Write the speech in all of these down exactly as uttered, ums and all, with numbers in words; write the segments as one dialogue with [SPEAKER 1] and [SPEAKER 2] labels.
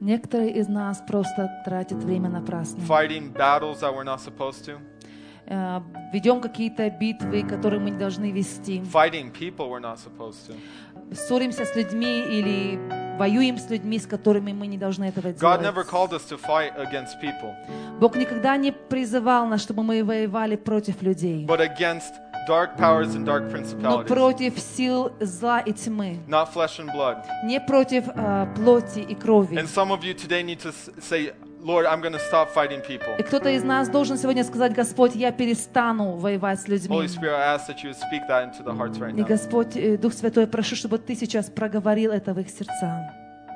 [SPEAKER 1] Некоторые из нас просто тратят время напрасно.
[SPEAKER 2] Fighting battles that we're not supposed to.
[SPEAKER 1] Э, Ведем какие-то битвы, которые мы не должны вести.
[SPEAKER 2] Fighting people we're not supposed to.
[SPEAKER 1] Ссоримся с людьми или воюем с людьми, с которыми мы не должны этого
[SPEAKER 2] God
[SPEAKER 1] делать.
[SPEAKER 2] never called us to fight against people,
[SPEAKER 1] Бог никогда не призывал нас, чтобы мы воевали против людей,
[SPEAKER 2] but against dark powers and dark
[SPEAKER 1] но
[SPEAKER 2] principalities.
[SPEAKER 1] против сил зла и тьмы,
[SPEAKER 2] Not flesh and blood.
[SPEAKER 1] не против э, плоти и крови.
[SPEAKER 2] And some of you today need to s- say, Lord, I'm going to stop fighting people.
[SPEAKER 1] И кто-то из нас должен сегодня сказать: Господь, я перестану воевать с людьми.
[SPEAKER 2] Holy Spirit, I ask that you would speak that into the hearts right
[SPEAKER 1] И,
[SPEAKER 2] now.
[SPEAKER 1] Господь, э, Дух Святой, прошу, чтобы Ты сейчас проговорил это в их сердца.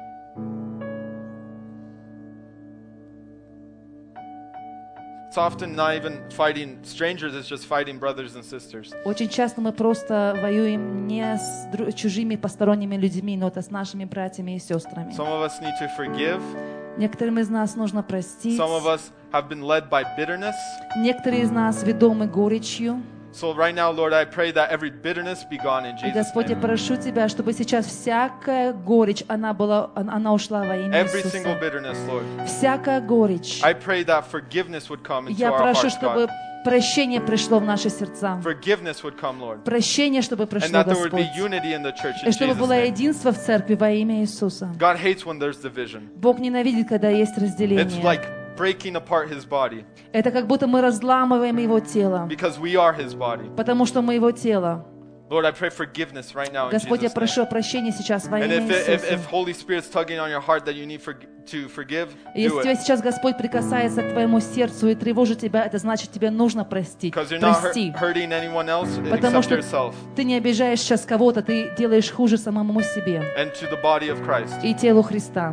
[SPEAKER 2] It's often not even fighting strangers, it's just fighting brothers and sisters.
[SPEAKER 1] Очень часто мы просто воюем не с дру- чужими посторонними людьми, но это с нашими братьями и сестрами.
[SPEAKER 2] Some of us need to forgive.
[SPEAKER 1] Некоторым из нас нужно простить.
[SPEAKER 2] Some of us have been led by bitterness.
[SPEAKER 1] Некоторые из нас ведомы горечью.
[SPEAKER 2] So right now, Lord, I pray that every bitterness be gone in
[SPEAKER 1] И,
[SPEAKER 2] Jesus'
[SPEAKER 1] Господь, я
[SPEAKER 2] name.
[SPEAKER 1] прошу Тебя, чтобы сейчас всякая горечь, она, была, она ушла во имя
[SPEAKER 2] Every single
[SPEAKER 1] Иисуса.
[SPEAKER 2] bitterness, Lord.
[SPEAKER 1] Всякая горечь.
[SPEAKER 2] I pray that forgiveness would come into
[SPEAKER 1] Я
[SPEAKER 2] our
[SPEAKER 1] прошу,
[SPEAKER 2] hearts,
[SPEAKER 1] чтобы
[SPEAKER 2] God.
[SPEAKER 1] прощение пришло в наши сердца.
[SPEAKER 2] Forgiveness would come, Lord.
[SPEAKER 1] Прощение, чтобы
[SPEAKER 2] And
[SPEAKER 1] пришло,
[SPEAKER 2] that there would
[SPEAKER 1] Господь.
[SPEAKER 2] be unity in the church in
[SPEAKER 1] И чтобы
[SPEAKER 2] Jesus'
[SPEAKER 1] было
[SPEAKER 2] name.
[SPEAKER 1] единство в церкви во имя Иисуса.
[SPEAKER 2] God hates when there's division.
[SPEAKER 1] Бог ненавидит, когда есть
[SPEAKER 2] It's
[SPEAKER 1] разделение.
[SPEAKER 2] like breaking apart His body
[SPEAKER 1] Это как будто мы разламываем Его тело,
[SPEAKER 2] because we are His body.
[SPEAKER 1] потому что мы Его тело.
[SPEAKER 2] Lord, I pray forgiveness right now in
[SPEAKER 1] Господь, я
[SPEAKER 2] Jesus'
[SPEAKER 1] прошу
[SPEAKER 2] name.
[SPEAKER 1] о прощении сейчас во
[SPEAKER 2] And
[SPEAKER 1] имя
[SPEAKER 2] if, it, if,
[SPEAKER 1] Иисуса.
[SPEAKER 2] if Holy Spirit's tugging on your heart that you need for, to forgive,
[SPEAKER 1] И
[SPEAKER 2] do
[SPEAKER 1] Если тебя
[SPEAKER 2] it.
[SPEAKER 1] сейчас Господь прикасается к твоему сердцу и тревожит тебя, это значит, тебе нужно простить.
[SPEAKER 2] Because you're not hurt,
[SPEAKER 1] Прости.
[SPEAKER 2] hurting anyone else
[SPEAKER 1] Потому
[SPEAKER 2] except
[SPEAKER 1] что
[SPEAKER 2] yourself
[SPEAKER 1] ты не обижаешь сейчас кого-то, ты делаешь хуже самому себе
[SPEAKER 2] and to the body of Christ.
[SPEAKER 1] и телу Христа.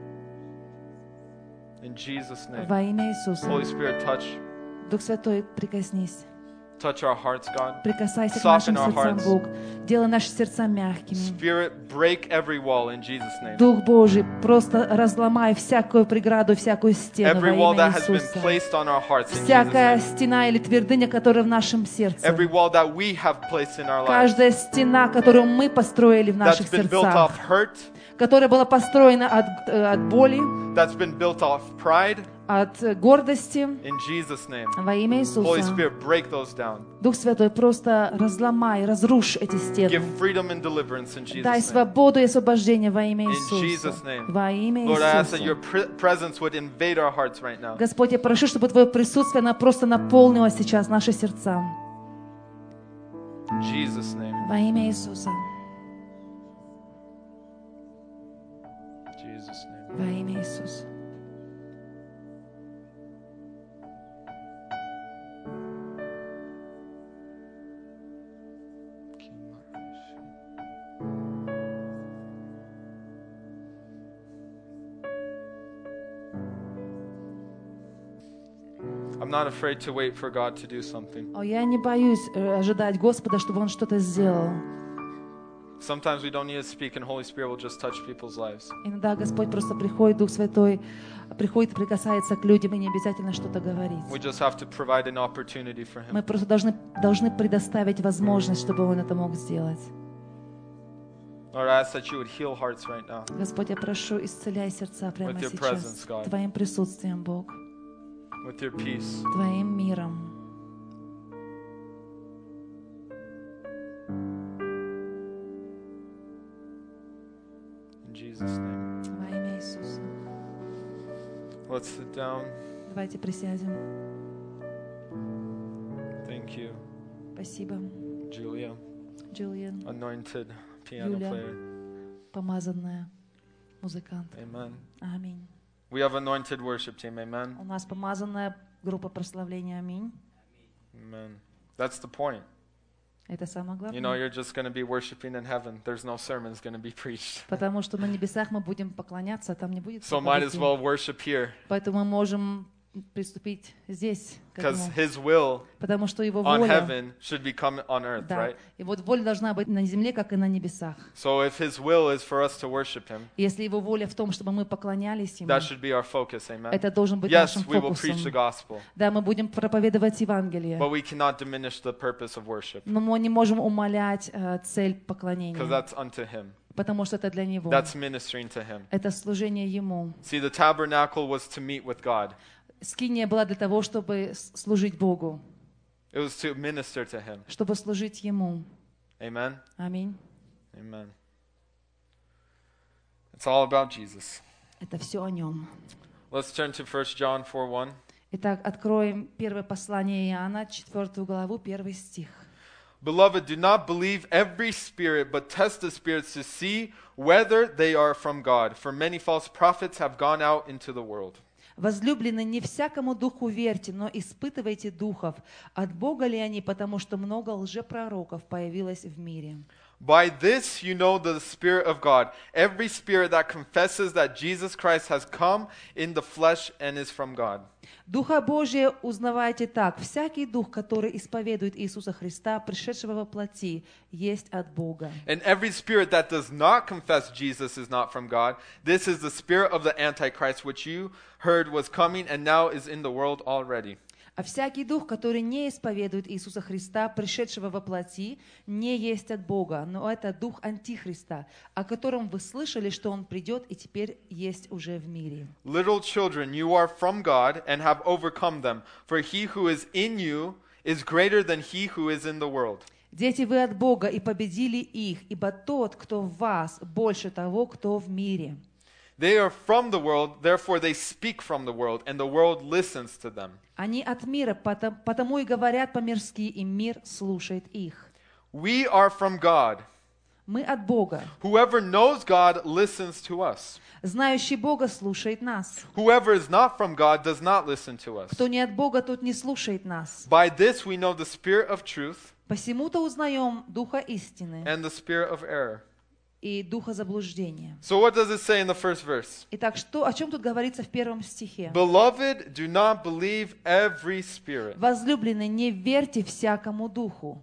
[SPEAKER 2] In Jesus' name.
[SPEAKER 1] Во имя Иисуса.
[SPEAKER 2] Holy Spirit, touch.
[SPEAKER 1] Дух Святой, прикоснись.
[SPEAKER 2] Touch our hearts, God.
[SPEAKER 1] Прикасайся к
[SPEAKER 2] Soften
[SPEAKER 1] нашим
[SPEAKER 2] our
[SPEAKER 1] сердцам,
[SPEAKER 2] hearts.
[SPEAKER 1] Бог. Делай наши сердца мягкими.
[SPEAKER 2] Spirit, break every wall in Jesus' name.
[SPEAKER 1] Дух Божий, просто разломай всякую преграду, всякую стену во
[SPEAKER 2] Every wall
[SPEAKER 1] имя
[SPEAKER 2] that has been
[SPEAKER 1] Иисуса.
[SPEAKER 2] placed on our hearts in Jesus'
[SPEAKER 1] Всякая
[SPEAKER 2] name.
[SPEAKER 1] стена или твердыня, которая в нашем сердце.
[SPEAKER 2] Every wall that we have placed in our lives
[SPEAKER 1] Каждая стена, которую мы построили в
[SPEAKER 2] that's
[SPEAKER 1] наших
[SPEAKER 2] been built
[SPEAKER 1] сердцах,
[SPEAKER 2] off hurt,
[SPEAKER 1] которая была построена от, э, от боли,
[SPEAKER 2] that's been built off pride,
[SPEAKER 1] от э, гордости,
[SPEAKER 2] in Jesus' name.
[SPEAKER 1] во имя
[SPEAKER 2] Holy
[SPEAKER 1] Иисуса.
[SPEAKER 2] Spirit, break those down.
[SPEAKER 1] Дух Святой, просто разломай, разрушь эти
[SPEAKER 2] Give
[SPEAKER 1] стены.
[SPEAKER 2] freedom and deliverance in
[SPEAKER 1] Дай
[SPEAKER 2] Jesus' name.
[SPEAKER 1] свободу и освобождение во имя
[SPEAKER 2] In
[SPEAKER 1] Иисуса.
[SPEAKER 2] Jesus' name.
[SPEAKER 1] Во имя
[SPEAKER 2] Lord, I ask that your
[SPEAKER 1] Иисуса.
[SPEAKER 2] pre- presence would invade our hearts right now.
[SPEAKER 1] Господь, я прошу, чтобы Твое присутствие, оно просто наполнило сейчас наши сердца.
[SPEAKER 2] In Jesus' name.
[SPEAKER 1] Во имя Иисуса.
[SPEAKER 2] In Jesus' name.
[SPEAKER 1] Во имя Иисуса.
[SPEAKER 2] I'm not afraid to wait for God to do something.
[SPEAKER 1] О, я не боюсь э, ожидать Господа, чтобы Он что-то сделал.
[SPEAKER 2] Sometimes we don't need to speak, and Holy Spirit will just touch people's lives.
[SPEAKER 1] Иногда Господь просто приходит, Дух Святой, приходит и прикасается к людям, и не обязательно что-то говорить.
[SPEAKER 2] We just have to provide an opportunity for
[SPEAKER 1] Мы
[SPEAKER 2] Him.
[SPEAKER 1] просто должны, должны предоставить возможность, чтобы Он это мог сделать.
[SPEAKER 2] Lord, I ask that you would heal hearts right now
[SPEAKER 1] Господь, я прошу, исцеляй сердца прямо
[SPEAKER 2] With your
[SPEAKER 1] сейчас.
[SPEAKER 2] presence, God.
[SPEAKER 1] Твоим присутствием, Бог.
[SPEAKER 2] with your peace.
[SPEAKER 1] Твоим миром.
[SPEAKER 2] In Jesus' name.
[SPEAKER 1] Во имя Иисуса.
[SPEAKER 2] Let's sit down.
[SPEAKER 1] Давайте присядем.
[SPEAKER 2] Thank you,
[SPEAKER 1] Спасибо.
[SPEAKER 2] Julia,
[SPEAKER 1] Джулиан,
[SPEAKER 2] anointed piano
[SPEAKER 1] Julia.
[SPEAKER 2] player.
[SPEAKER 1] помазанная музыкант.
[SPEAKER 2] Amen.
[SPEAKER 1] Аминь.
[SPEAKER 2] We have anointed worship team. Amen.
[SPEAKER 1] У нас помазанная группа прославления. Аминь.
[SPEAKER 2] Amen. That's the point.
[SPEAKER 1] Это самое
[SPEAKER 2] You know,
[SPEAKER 1] главное.
[SPEAKER 2] you're just going to be worshiping in heaven. There's no sermons going to be preached.
[SPEAKER 1] Потому что на небесах мы будем поклоняться, а там не будет
[SPEAKER 2] So might as
[SPEAKER 1] проповеди.
[SPEAKER 2] well worship here.
[SPEAKER 1] Поэтому мы можем приступить здесь к
[SPEAKER 2] Because
[SPEAKER 1] этому.
[SPEAKER 2] His will
[SPEAKER 1] Потому что Его
[SPEAKER 2] on
[SPEAKER 1] воля,
[SPEAKER 2] heaven should become on earth,
[SPEAKER 1] да,
[SPEAKER 2] right?
[SPEAKER 1] и вот воля должна быть на земле, как и на небесах.
[SPEAKER 2] So if His will is for us to worship Him,
[SPEAKER 1] Если Его воля в том, чтобы мы поклонялись Ему,
[SPEAKER 2] that should be our focus. Amen.
[SPEAKER 1] это должен быть
[SPEAKER 2] Yes,
[SPEAKER 1] нашим
[SPEAKER 2] we will preach the
[SPEAKER 1] фокусом.
[SPEAKER 2] gospel,
[SPEAKER 1] Да, мы будем проповедовать Евангелие,
[SPEAKER 2] but we cannot diminish the purpose of worship
[SPEAKER 1] но мы не можем умалять э, цель поклонения,
[SPEAKER 2] because that's unto Him.
[SPEAKER 1] потому что это для Него.
[SPEAKER 2] That's ministering to Him.
[SPEAKER 1] Это служение Ему.
[SPEAKER 2] See, the tabernacle was to meet with God.
[SPEAKER 1] Скиния была для того, чтобы служить Богу,
[SPEAKER 2] It was to minister to Him.
[SPEAKER 1] чтобы служить Ему.
[SPEAKER 2] Amen?
[SPEAKER 1] Аминь.
[SPEAKER 2] Amen. It's all about Jesus.
[SPEAKER 1] Это все о Нем.
[SPEAKER 2] Let's turn to First John four one.
[SPEAKER 1] Итак, откроем первое послание Иоанна, четвёртую главу, первый стих.
[SPEAKER 2] Beloved, do not believe every spirit, but test the spirits to see whether they are from God. For many false prophets have gone out into the world.
[SPEAKER 1] Возлюбленные, не всякому духу верьте, но испытывайте духов, от Бога ли они, потому что много лжепророков появилось в мире.
[SPEAKER 2] By this you know the Spirit of God. Every spirit that confesses that Jesus Christ has come in the flesh and is from God.
[SPEAKER 1] Духа Божия узнавайте так. Всякий дух, который исповедует Иисуса Христа, пришедшего во плоти, есть от Бога.
[SPEAKER 2] And every spirit that does not confess Jesus is not from God. This is the spirit of the Antichrist, which you heard was coming and now is in the world already.
[SPEAKER 1] А всякий дух, который не исповедует Иисуса Христа, пришедшего во плоти, не есть от Бога, но это дух Антихриста, о котором вы слышали, что он придет и теперь есть уже в мире.
[SPEAKER 2] Little children, you are from God and have overcome them, for he who is in you is greater than he who is in the world.
[SPEAKER 1] Дети, вы от Бога и победили их, ибо тот, кто в вас, больше того, кто в мире.
[SPEAKER 2] They are from the world, therefore they speak from the world, and the world listens to them.
[SPEAKER 1] Они от мира, потому, потому и говорят по-мирски, и мир слушает их.
[SPEAKER 2] We are from God.
[SPEAKER 1] Мы от Бога.
[SPEAKER 2] Whoever knows God listens to us.
[SPEAKER 1] Знающий Бога слушает нас.
[SPEAKER 2] Whoever is not from God does not listen to us.
[SPEAKER 1] Кто не от Бога, тот не слушает нас.
[SPEAKER 2] By this we know the spirit of truth
[SPEAKER 1] Посему-то узнаем духа истины
[SPEAKER 2] and the spirit of error.
[SPEAKER 1] и духа заблуждения.
[SPEAKER 2] So what does it say in the first verse?
[SPEAKER 1] Итак, что, о чем тут говорится в первом стихе?
[SPEAKER 2] Beloved, do not believe every spirit.
[SPEAKER 1] Возлюбленные, не верьте всякому духу.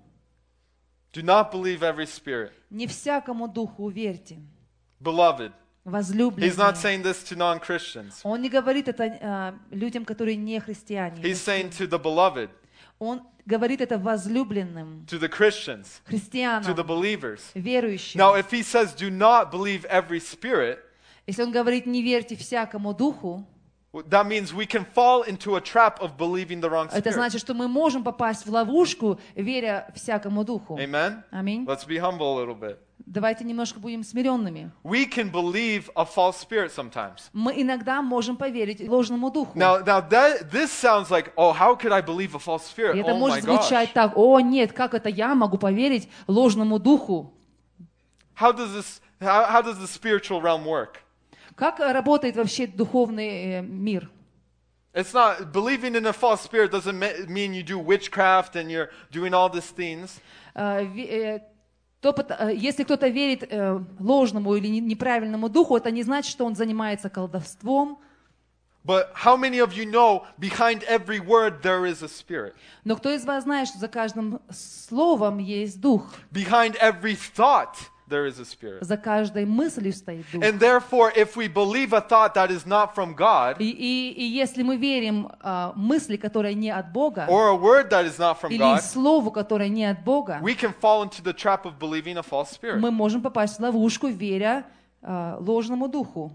[SPEAKER 2] Do not believe every spirit.
[SPEAKER 1] Не всякому духу верьте.
[SPEAKER 2] Beloved.
[SPEAKER 1] Возлюбленные.
[SPEAKER 2] He's not saying this to non-Christians.
[SPEAKER 1] Он не говорит это э, людям, которые не христиане.
[SPEAKER 2] He's saying to the beloved,
[SPEAKER 1] Он говорит это возлюбленным,
[SPEAKER 2] to the Christians, to the
[SPEAKER 1] христианам,
[SPEAKER 2] believers.
[SPEAKER 1] верующим.
[SPEAKER 2] Now, if he says, do not believe every spirit,
[SPEAKER 1] Если он говорит, не верьте всякому духу,
[SPEAKER 2] that means we can fall into a trap of believing the wrong
[SPEAKER 1] это
[SPEAKER 2] spirit.
[SPEAKER 1] значит, что мы можем попасть в ловушку, веря всякому духу.
[SPEAKER 2] Amen?
[SPEAKER 1] Аминь.
[SPEAKER 2] Let's be humble a little bit.
[SPEAKER 1] Давайте немножко будем смиренными.
[SPEAKER 2] We can believe a false spirit sometimes.
[SPEAKER 1] Мы иногда можем поверить ложному духу.
[SPEAKER 2] Now, now that, this sounds like, oh, how could I believe a false spirit?
[SPEAKER 1] И это
[SPEAKER 2] Oh my
[SPEAKER 1] может звучать
[SPEAKER 2] gosh.
[SPEAKER 1] так: о нет, как это я могу поверить ложному духу?
[SPEAKER 2] How does this, how, how does the spiritual realm work?
[SPEAKER 1] Как работает вообще духовный э, мир?
[SPEAKER 2] It's not, believing in a false spirit doesn't me- mean you do witchcraft and you're doing all these things.
[SPEAKER 1] Э, ви- э, то, пот- э, если кто-то верит э, ложному или не- неправильному духу, это не значит, что он занимается колдовством.
[SPEAKER 2] But how many of you know behind every word there is a spirit?
[SPEAKER 1] Но кто из вас знает, что за каждым словом есть дух?
[SPEAKER 2] Behind every thought there is a spirit.
[SPEAKER 1] За каждой мыслью стоит дух.
[SPEAKER 2] And therefore, if we believe a thought that is not from God,
[SPEAKER 1] И, и, и если мы верим э, мысли, которая не от Бога,
[SPEAKER 2] or a word that is not from
[SPEAKER 1] или
[SPEAKER 2] God,
[SPEAKER 1] слову, которое не от Бога,
[SPEAKER 2] we can fall into the trap of believing a false spirit.
[SPEAKER 1] мы можем попасть в ловушку, веря э, ложному духу.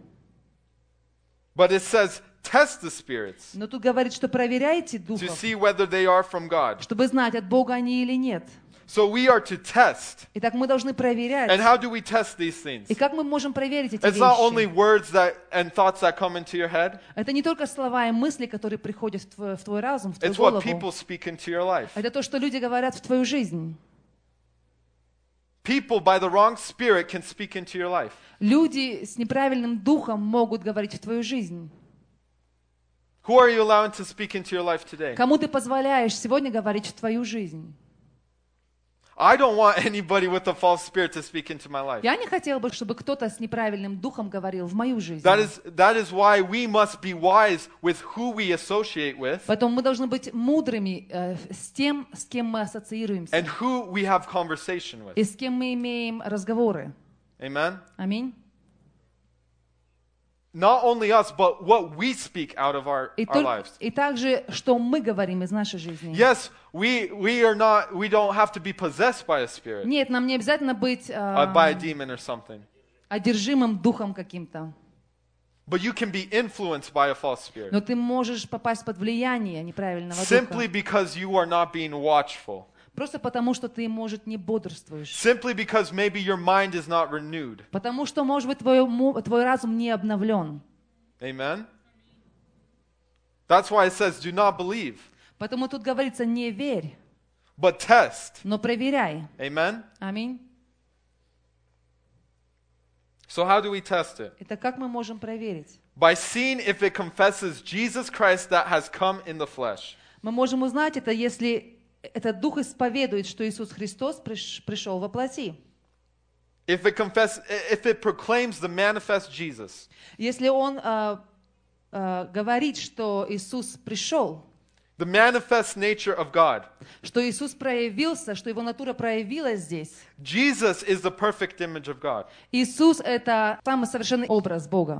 [SPEAKER 2] But it says, test the spirits
[SPEAKER 1] Но тут говорит, что проверяйте
[SPEAKER 2] to
[SPEAKER 1] духов,
[SPEAKER 2] see whether they are from God.
[SPEAKER 1] чтобы знать, от Бога они или нет.
[SPEAKER 2] So we are to test.
[SPEAKER 1] Итак, мы должны проверять.
[SPEAKER 2] And how do we test these things?
[SPEAKER 1] И как мы можем проверить эти
[SPEAKER 2] It's not only
[SPEAKER 1] вещи?
[SPEAKER 2] words that and thoughts that come into your head.
[SPEAKER 1] Это не только слова и мысли, которые приходят в твой, в твой разум, в твою
[SPEAKER 2] It's what
[SPEAKER 1] голову.
[SPEAKER 2] people speak into your life.
[SPEAKER 1] Это то, что люди говорят в твою жизнь.
[SPEAKER 2] People by the wrong spirit can speak into your life.
[SPEAKER 1] Люди с неправильным духом могут говорить в твою жизнь.
[SPEAKER 2] Who are you allowing to speak into your life today?
[SPEAKER 1] Кому ты позволяешь сегодня говорить в твою жизнь?
[SPEAKER 2] I don't want anybody with a false spirit to speak into my life.
[SPEAKER 1] Я не хотела бы, чтобы кто-то с неправильным духом говорил в мою жизнь.
[SPEAKER 2] That is, that is why we must be wise with who we associate with
[SPEAKER 1] Поэтому мы должны быть мудрыми э, с тем, с кем мы ассоциируемся,
[SPEAKER 2] and who we have conversation with.
[SPEAKER 1] и с кем мы имеем разговоры.
[SPEAKER 2] Amen?
[SPEAKER 1] Аминь.
[SPEAKER 2] Not only us, but what we speak out of our,
[SPEAKER 1] И,
[SPEAKER 2] our
[SPEAKER 1] толь-
[SPEAKER 2] lives.
[SPEAKER 1] и также, что мы говорим из нашей жизни.
[SPEAKER 2] Yes, we, we are not, we don't have to be possessed by a spirit,
[SPEAKER 1] Нет, нам не обязательно быть э,
[SPEAKER 2] uh, by a demon or something.
[SPEAKER 1] одержимым духом каким-то.
[SPEAKER 2] But you can be influenced by a false spirit.
[SPEAKER 1] Но ты можешь попасть под влияние неправильного
[SPEAKER 2] Simply
[SPEAKER 1] духа.
[SPEAKER 2] because you are not being watchful.
[SPEAKER 1] Просто потому, что ты, может, не бодрствуешь.
[SPEAKER 2] Simply because maybe your mind is not renewed.
[SPEAKER 1] Потому что, может быть, твой, ум- твой разум не обновлен.
[SPEAKER 2] Amen? That's why it says, do not believe,
[SPEAKER 1] Поэтому тут говорится, не верь,
[SPEAKER 2] but test.
[SPEAKER 1] но проверяй.
[SPEAKER 2] Amen?
[SPEAKER 1] Аминь.
[SPEAKER 2] So how do we test it?
[SPEAKER 1] Это как мы можем проверить?
[SPEAKER 2] By seeing if it confesses Jesus Christ that has come in the flesh.
[SPEAKER 1] Мы можем узнать это, если этот дух исповедует, что Иисус Христос приш- пришел во плоти.
[SPEAKER 2] If it confess, if it proclaims the manifest Jesus.
[SPEAKER 1] Если он а, а, говорит, что Иисус пришел,
[SPEAKER 2] The manifest nature of God.
[SPEAKER 1] что Иисус проявился, что Его натура проявилась здесь.
[SPEAKER 2] Jesus is the perfect image of God.
[SPEAKER 1] Иисус — это самый совершенный образ Бога.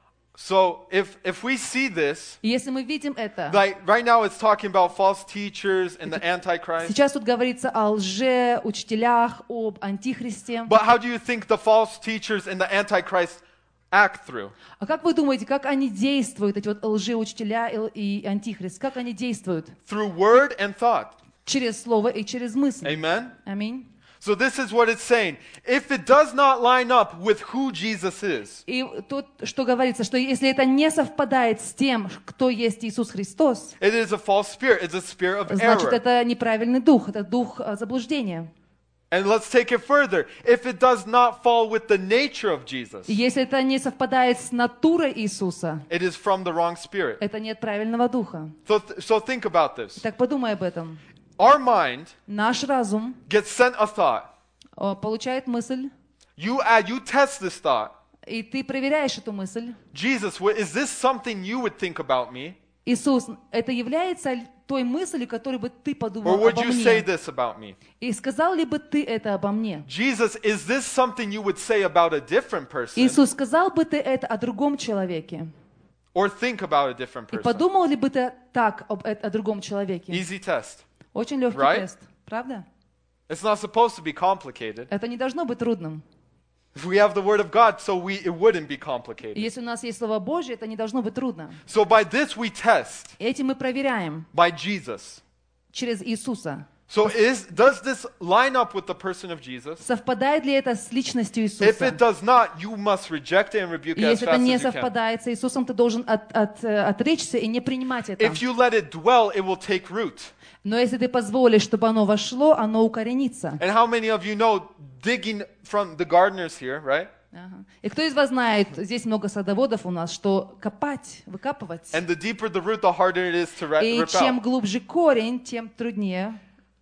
[SPEAKER 2] So if if we see this,
[SPEAKER 1] И если мы видим это,
[SPEAKER 2] like right now it's talking about false teachers and the Antichrist.
[SPEAKER 1] сейчас тут говорится о лже-учителях, об антихристе.
[SPEAKER 2] But how do you think the false teachers and the Antichrist act through?
[SPEAKER 1] А как вы думаете, как они действуют, эти вот лжеучителя и и антихрист? Как они действуют?
[SPEAKER 2] Through word and thought.
[SPEAKER 1] Через слово и через мысль.
[SPEAKER 2] Amen?
[SPEAKER 1] Аминь.
[SPEAKER 2] So this is what it's saying. If it does not line up with who Jesus is,
[SPEAKER 1] И тут что говорится, что если это не совпадает с тем, кто есть Иисус Христос,
[SPEAKER 2] it is a false spirit. It's a spirit of
[SPEAKER 1] значит,
[SPEAKER 2] error.
[SPEAKER 1] это неправильный дух, это дух а, заблуждения.
[SPEAKER 2] And let's take it further. If it does not fall with the nature of Jesus,
[SPEAKER 1] И если это не совпадает с натурой Иисуса,
[SPEAKER 2] it is from the wrong spirit.
[SPEAKER 1] это нет правильного духа.
[SPEAKER 2] So, th- so think about this.
[SPEAKER 1] Так подумай об этом.
[SPEAKER 2] Our mind
[SPEAKER 1] Наш разум
[SPEAKER 2] gets sent a thought.
[SPEAKER 1] о, получает мысль,
[SPEAKER 2] You add, you test this thought.
[SPEAKER 1] и ты проверяешь эту мысль.
[SPEAKER 2] Jesus, wh- is this something you would think about me?
[SPEAKER 1] Иисус, это является той мыслью, которую бы ты
[SPEAKER 2] Or
[SPEAKER 1] подумал
[SPEAKER 2] would
[SPEAKER 1] обо
[SPEAKER 2] you say
[SPEAKER 1] мне?
[SPEAKER 2] this about me?
[SPEAKER 1] И сказал ли бы ты это обо мне?
[SPEAKER 2] Jesus, is this something you would say about a different person?
[SPEAKER 1] Иисус, сказал бы ты это о другом человеке?
[SPEAKER 2] Or think about a different
[SPEAKER 1] И
[SPEAKER 2] person?
[SPEAKER 1] подумал ли бы ты так об, э- о другом человеке?
[SPEAKER 2] Easy test.
[SPEAKER 1] Очень легкий
[SPEAKER 2] Right?
[SPEAKER 1] тест, правда?
[SPEAKER 2] It's not supposed to be complicated.
[SPEAKER 1] Это не должно быть трудным.
[SPEAKER 2] If we have the Word of God, so we, it wouldn't be
[SPEAKER 1] И
[SPEAKER 2] complicated.
[SPEAKER 1] если у нас есть Слово Божье, это не должно быть трудно.
[SPEAKER 2] So by this we test,
[SPEAKER 1] И этим мы проверяем
[SPEAKER 2] by Jesus.
[SPEAKER 1] через Иисуса.
[SPEAKER 2] So is, does this line up with the person of Jesus?
[SPEAKER 1] Совпадает ли это с личностью
[SPEAKER 2] If
[SPEAKER 1] Иисуса?
[SPEAKER 2] it does not, you must reject it and rebuke
[SPEAKER 1] И
[SPEAKER 2] it as
[SPEAKER 1] если это
[SPEAKER 2] fast
[SPEAKER 1] не
[SPEAKER 2] as you can.
[SPEAKER 1] совпадает с Иисусом, ты должен от- от- э, отречься и не принимать это.
[SPEAKER 2] If you let it dwell, it will take root.
[SPEAKER 1] Но если ты позволишь, чтобы оно вошло, оно укоренится.
[SPEAKER 2] And how many of you know digging from the gardeners here, right?
[SPEAKER 1] Ага. И кто из вас знает, здесь много садоводов у нас, что копать, выкапывать.
[SPEAKER 2] And the deeper the root, the harder it is to ri-
[SPEAKER 1] И
[SPEAKER 2] rip
[SPEAKER 1] чем
[SPEAKER 2] out.
[SPEAKER 1] глубже корень, тем труднее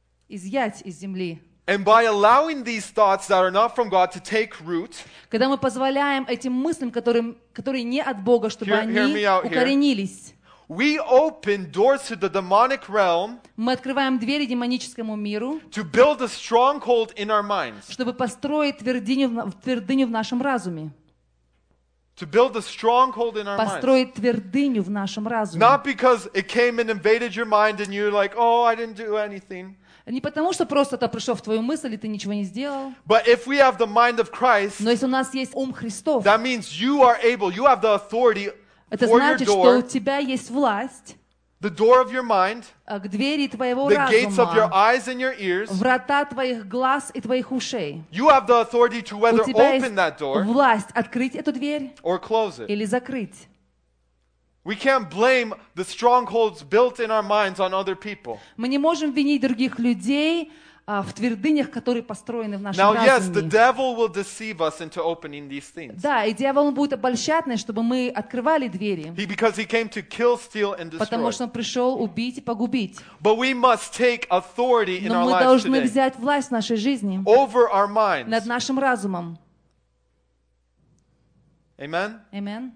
[SPEAKER 1] изъять из земли.
[SPEAKER 2] And by allowing these thoughts that are not from God to take root,
[SPEAKER 1] Когда мы позволяем этим мыслям, которым, которые не от Бога, чтобы
[SPEAKER 2] Hear- hear
[SPEAKER 1] они
[SPEAKER 2] me out here.
[SPEAKER 1] укоренились,
[SPEAKER 2] we open doors to the demonic realm
[SPEAKER 1] мы открываем двери демоническому миру,
[SPEAKER 2] to build a stronghold in our minds.
[SPEAKER 1] чтобы построить твердыню, в на- твердыню в нашем разуме.
[SPEAKER 2] To build a stronghold in our minds.
[SPEAKER 1] Построить твердыню в нашем разуме.
[SPEAKER 2] Not because it came and invaded your mind and you're like, oh, I didn't do anything.
[SPEAKER 1] Не потому, что просто это пришло в твою мысль, и ты ничего не сделал.
[SPEAKER 2] But if we have the mind of Christ,
[SPEAKER 1] Но если у нас есть ум Христов,
[SPEAKER 2] that means you are able, you have the authority
[SPEAKER 1] это
[SPEAKER 2] for your
[SPEAKER 1] значит, что у
[SPEAKER 2] door,
[SPEAKER 1] тебя есть власть
[SPEAKER 2] the door of your mind,
[SPEAKER 1] а, к двери твоего
[SPEAKER 2] the gates of your
[SPEAKER 1] разума,
[SPEAKER 2] eyes and your ears.
[SPEAKER 1] врата твоих глаз и твоих ушей.
[SPEAKER 2] You have the authority to
[SPEAKER 1] У
[SPEAKER 2] whether
[SPEAKER 1] тебя есть
[SPEAKER 2] open that door
[SPEAKER 1] власть открыть эту дверь
[SPEAKER 2] or close it.
[SPEAKER 1] или закрыть.
[SPEAKER 2] We can't blame the strongholds built in our minds on other people.
[SPEAKER 1] Мы не можем винить других людей а, в твердынях, которые построены в нашем
[SPEAKER 2] Now, yes, the
[SPEAKER 1] разуме.
[SPEAKER 2] devil will deceive us into opening these things.
[SPEAKER 1] Да, и дьявол он будет обольщать нас, чтобы мы открывали двери,
[SPEAKER 2] He, because he came to kill, steal, and
[SPEAKER 1] потому
[SPEAKER 2] destroy.
[SPEAKER 1] что он пришел убить и погубить.
[SPEAKER 2] But we must take authority in
[SPEAKER 1] Но
[SPEAKER 2] our
[SPEAKER 1] мы
[SPEAKER 2] lives
[SPEAKER 1] должны
[SPEAKER 2] today
[SPEAKER 1] взять власть в нашей жизни
[SPEAKER 2] over our minds.
[SPEAKER 1] над нашим разумом.
[SPEAKER 2] Amen?
[SPEAKER 1] Аминь.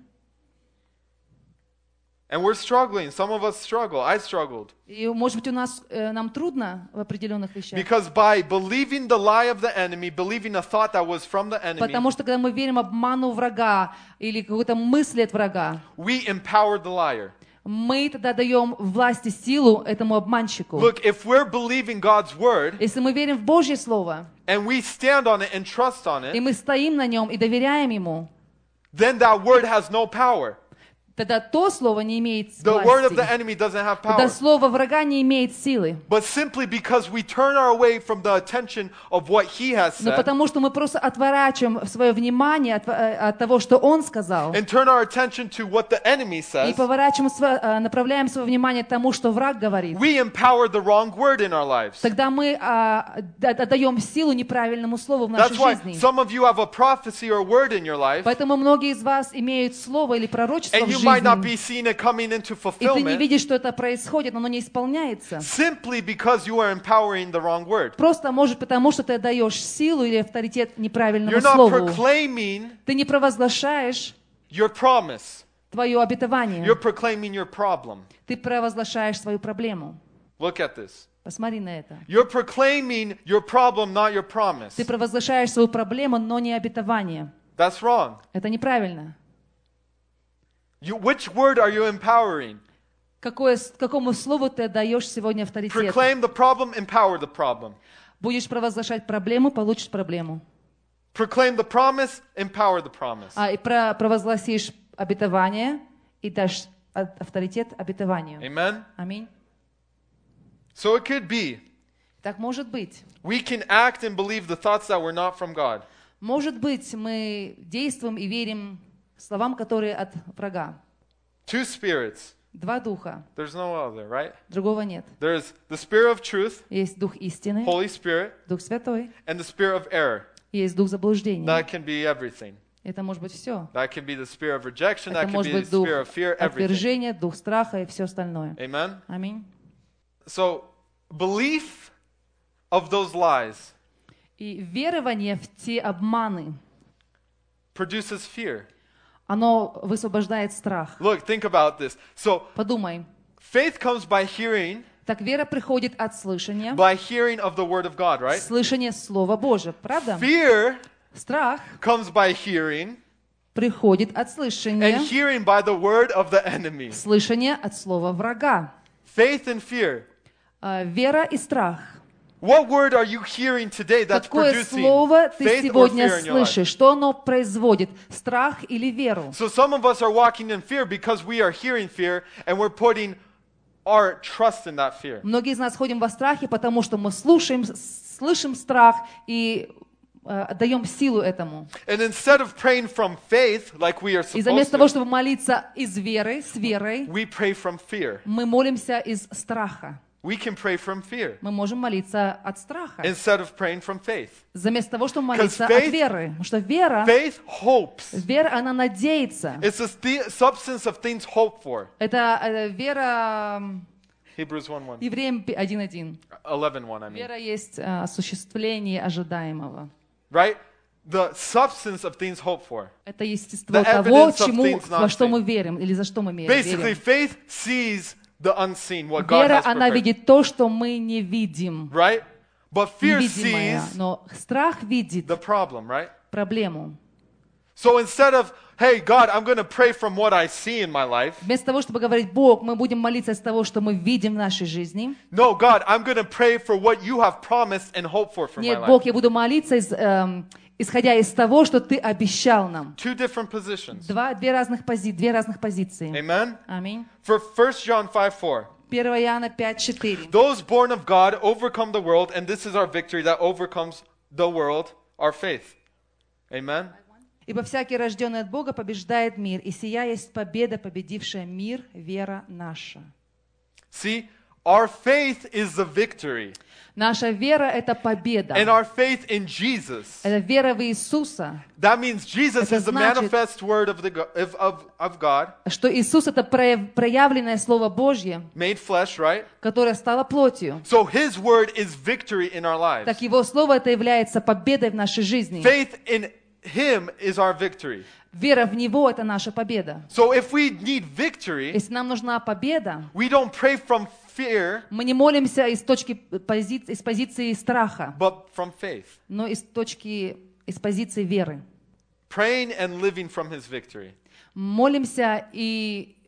[SPEAKER 2] And we're struggling. Some of us struggle. I struggled.
[SPEAKER 1] И, может быть, у нас, э, нам трудно в определенных вещах.
[SPEAKER 2] Because by believing the lie of the enemy, believing a thought that was from the enemy,
[SPEAKER 1] Потому что, когда мы верим обману врага или какой-то мысли от врага,
[SPEAKER 2] we empowered the liar.
[SPEAKER 1] мы тогда даем власть и силу этому обманщику.
[SPEAKER 2] Look, if we're believing God's word
[SPEAKER 1] Если мы верим в Божье Слово,
[SPEAKER 2] and we stand on it and trust on
[SPEAKER 1] и
[SPEAKER 2] it,
[SPEAKER 1] мы стоим на нем и доверяем ему,
[SPEAKER 2] then that word has no power.
[SPEAKER 1] тогда то слово не имеет
[SPEAKER 2] The word of the
[SPEAKER 1] власти.
[SPEAKER 2] enemy doesn't have
[SPEAKER 1] Тогда
[SPEAKER 2] power.
[SPEAKER 1] слово врага не имеет силы.
[SPEAKER 2] But simply because we turn our way from the attention of what he has
[SPEAKER 1] Но
[SPEAKER 2] said
[SPEAKER 1] потому что мы просто отворачиваем свое внимание от, э, от того, что он сказал,
[SPEAKER 2] and turn our attention to what the enemy
[SPEAKER 1] и
[SPEAKER 2] says,
[SPEAKER 1] поворачиваем, сво- э, направляем свое внимание к тому, что враг говорит,
[SPEAKER 2] we empower the wrong word in our lives.
[SPEAKER 1] тогда мы а, да- отдаем силу неправильному слову в нашей
[SPEAKER 2] That's why
[SPEAKER 1] жизни.
[SPEAKER 2] some of you have a prophecy or a word in your life,
[SPEAKER 1] Поэтому многие из вас имеют слово или пророчество
[SPEAKER 2] and
[SPEAKER 1] в
[SPEAKER 2] you might not be
[SPEAKER 1] жизни,
[SPEAKER 2] seeing it coming into
[SPEAKER 1] и ты не
[SPEAKER 2] fulfillment
[SPEAKER 1] видишь, что это происходит, но оно не исполняется.
[SPEAKER 2] simply because you are empowering the wrong word.
[SPEAKER 1] Просто, может, потому что ты отдаешь силу или авторитет неправильному
[SPEAKER 2] You're not
[SPEAKER 1] слову.
[SPEAKER 2] proclaiming
[SPEAKER 1] Ты не провозглашаешь
[SPEAKER 2] your promise.
[SPEAKER 1] твое обетование.
[SPEAKER 2] You're proclaiming your problem.
[SPEAKER 1] Ты провозглашаешь свою проблему.
[SPEAKER 2] Look at this.
[SPEAKER 1] Посмотри на это.
[SPEAKER 2] You're proclaiming your problem, not your promise.
[SPEAKER 1] Ты провозглашаешь свою проблему, но не обетование.
[SPEAKER 2] That's wrong.
[SPEAKER 1] Это неправильно.
[SPEAKER 2] You, which word are you empowering?
[SPEAKER 1] Какое, какому слову ты отдаешь сегодня авторитет?
[SPEAKER 2] Proclaim the problem, empower the problem.
[SPEAKER 1] Будешь провозглашать проблему, получишь проблему.
[SPEAKER 2] Proclaim the promise, empower the promise.
[SPEAKER 1] А и про, провозгласишь обетование и дашь а- авторитет обетованию.
[SPEAKER 2] Amen?
[SPEAKER 1] Аминь.
[SPEAKER 2] So it could be
[SPEAKER 1] Так может быть.
[SPEAKER 2] we can act and believe the thoughts that were not from God.
[SPEAKER 1] Может быть, мы действуем и верим словам, которые от врага.
[SPEAKER 2] Two spirits.
[SPEAKER 1] Два духа.
[SPEAKER 2] There's no other, right?
[SPEAKER 1] Другого нет.
[SPEAKER 2] There's the spirit of truth,
[SPEAKER 1] Есть дух истины,
[SPEAKER 2] Holy Spirit,
[SPEAKER 1] дух святой,
[SPEAKER 2] and the spirit of error.
[SPEAKER 1] и есть дух заблуждения.
[SPEAKER 2] That can be everything.
[SPEAKER 1] Это может быть все.
[SPEAKER 2] That can be the spirit of rejection,
[SPEAKER 1] Это
[SPEAKER 2] that can
[SPEAKER 1] может
[SPEAKER 2] be the
[SPEAKER 1] быть дух
[SPEAKER 2] spirit of fear, everything.
[SPEAKER 1] отвержения, дух страха и все остальное.
[SPEAKER 2] Amen?
[SPEAKER 1] Аминь.
[SPEAKER 2] So, belief of those lies
[SPEAKER 1] И верование в те обманы,
[SPEAKER 2] produces fear.
[SPEAKER 1] оно высвобождает страх.
[SPEAKER 2] Look, think about this. So,
[SPEAKER 1] Подумай.
[SPEAKER 2] faith comes by hearing,
[SPEAKER 1] Так вера приходит от слышания,
[SPEAKER 2] by hearing of the word of God, right?
[SPEAKER 1] слышание Слова Божьего, правда?
[SPEAKER 2] Fear
[SPEAKER 1] Страх
[SPEAKER 2] comes by hearing,
[SPEAKER 1] приходит от
[SPEAKER 2] and
[SPEAKER 1] слышания,
[SPEAKER 2] hearing by the word of the enemy.
[SPEAKER 1] слышание от слова врага.
[SPEAKER 2] Faith and fear.
[SPEAKER 1] А, Вера и страх.
[SPEAKER 2] What word are you hearing today that's
[SPEAKER 1] Какое
[SPEAKER 2] producing
[SPEAKER 1] слово ты
[SPEAKER 2] faith or
[SPEAKER 1] сегодня
[SPEAKER 2] fear in your life?
[SPEAKER 1] слышишь? Что оно производит? Страх или веру?
[SPEAKER 2] So some of us are walking in fear because we are hearing fear and we're putting our trust in that fear.
[SPEAKER 1] Многие из нас ходим во страхе, потому что мы слушаем, с- слышим страх и э, отдаем силу этому.
[SPEAKER 2] And instead of praying from faith like we are
[SPEAKER 1] И
[SPEAKER 2] supposed
[SPEAKER 1] вместо того,
[SPEAKER 2] to,
[SPEAKER 1] чтобы молиться из веры, с верой,
[SPEAKER 2] we pray from fear.
[SPEAKER 1] мы молимся из страха.
[SPEAKER 2] We can pray from fear
[SPEAKER 1] Мы можем молиться от страха.
[SPEAKER 2] instead of praying from faith.
[SPEAKER 1] Вместо того, чтобы молиться
[SPEAKER 2] faith-
[SPEAKER 1] от веры. Потому что вера,
[SPEAKER 2] Faith hopes.
[SPEAKER 1] вера, она надеется.
[SPEAKER 2] It's the th- substance of things hoped for.
[SPEAKER 1] Это э, вера, м,
[SPEAKER 2] Hebrews one one.
[SPEAKER 1] Евреям один один.
[SPEAKER 2] eleven one, I mean.
[SPEAKER 1] Вера есть э, осуществление ожидаемого.
[SPEAKER 2] Right? The substance of things hoped for.
[SPEAKER 1] Это естество
[SPEAKER 2] The
[SPEAKER 1] того,
[SPEAKER 2] evidence of
[SPEAKER 1] чему,
[SPEAKER 2] things not
[SPEAKER 1] во что
[SPEAKER 2] seen.
[SPEAKER 1] мы верим, или за что мы ме-
[SPEAKER 2] Basically,
[SPEAKER 1] верим.
[SPEAKER 2] faith sees the unseen, what God
[SPEAKER 1] Вера,
[SPEAKER 2] has
[SPEAKER 1] она
[SPEAKER 2] prepared.
[SPEAKER 1] видит то, что мы не видим.
[SPEAKER 2] Right? But fear
[SPEAKER 1] Невидимое.
[SPEAKER 2] sees
[SPEAKER 1] Но страх видит
[SPEAKER 2] the problem, right?
[SPEAKER 1] проблему.
[SPEAKER 2] So instead of, hey, God, I'm going to pray from what I see in my life.
[SPEAKER 1] Вместо того, чтобы говорить, Бог, мы будем молиться из того, что мы видим в нашей жизни.
[SPEAKER 2] No, God, I'm going to pray for what you have promised and hope for for my
[SPEAKER 1] Нет,
[SPEAKER 2] life.
[SPEAKER 1] Бог, я буду молиться, из, эм, исходя из того, что Ты обещал нам.
[SPEAKER 2] Two different positions.
[SPEAKER 1] Два, две, разных пози, две разных позиции.
[SPEAKER 2] Amen?
[SPEAKER 1] Аминь.
[SPEAKER 2] For First John five four.
[SPEAKER 1] первое Иоанна пять четыре.
[SPEAKER 2] Those born of God overcome the world, and this is our victory that overcomes the world, our faith. Amen?
[SPEAKER 1] Ибо всякий, рожденный от Бога, побеждает мир, и сия есть победа, победившая мир, вера наша.
[SPEAKER 2] See, our faith is the victory.
[SPEAKER 1] Наша вера — это победа.
[SPEAKER 2] And our faith in Jesus.
[SPEAKER 1] Это вера в Иисуса.
[SPEAKER 2] That means Jesus
[SPEAKER 1] Это
[SPEAKER 2] is the
[SPEAKER 1] значит-
[SPEAKER 2] manifest word of, the, go- of, of, of God,
[SPEAKER 1] Что Иисус — это прояв- проявленное Слово Божье,
[SPEAKER 2] made flesh, right?
[SPEAKER 1] которое стало плотью.
[SPEAKER 2] So his word is victory in our lives.
[SPEAKER 1] Так Его Слово — это является победой в нашей жизни.
[SPEAKER 2] Faith in him is our victory.
[SPEAKER 1] Вера в Него — это наша победа.
[SPEAKER 2] So if we need victory,
[SPEAKER 1] Если нам нужна победа,
[SPEAKER 2] we don't pray from fear,
[SPEAKER 1] мы не молимся из точки пози- из позиции страха,
[SPEAKER 2] but from faith.
[SPEAKER 1] но из точки, из позиции веры.
[SPEAKER 2] Praying and living from his victory.
[SPEAKER 1] Молимся и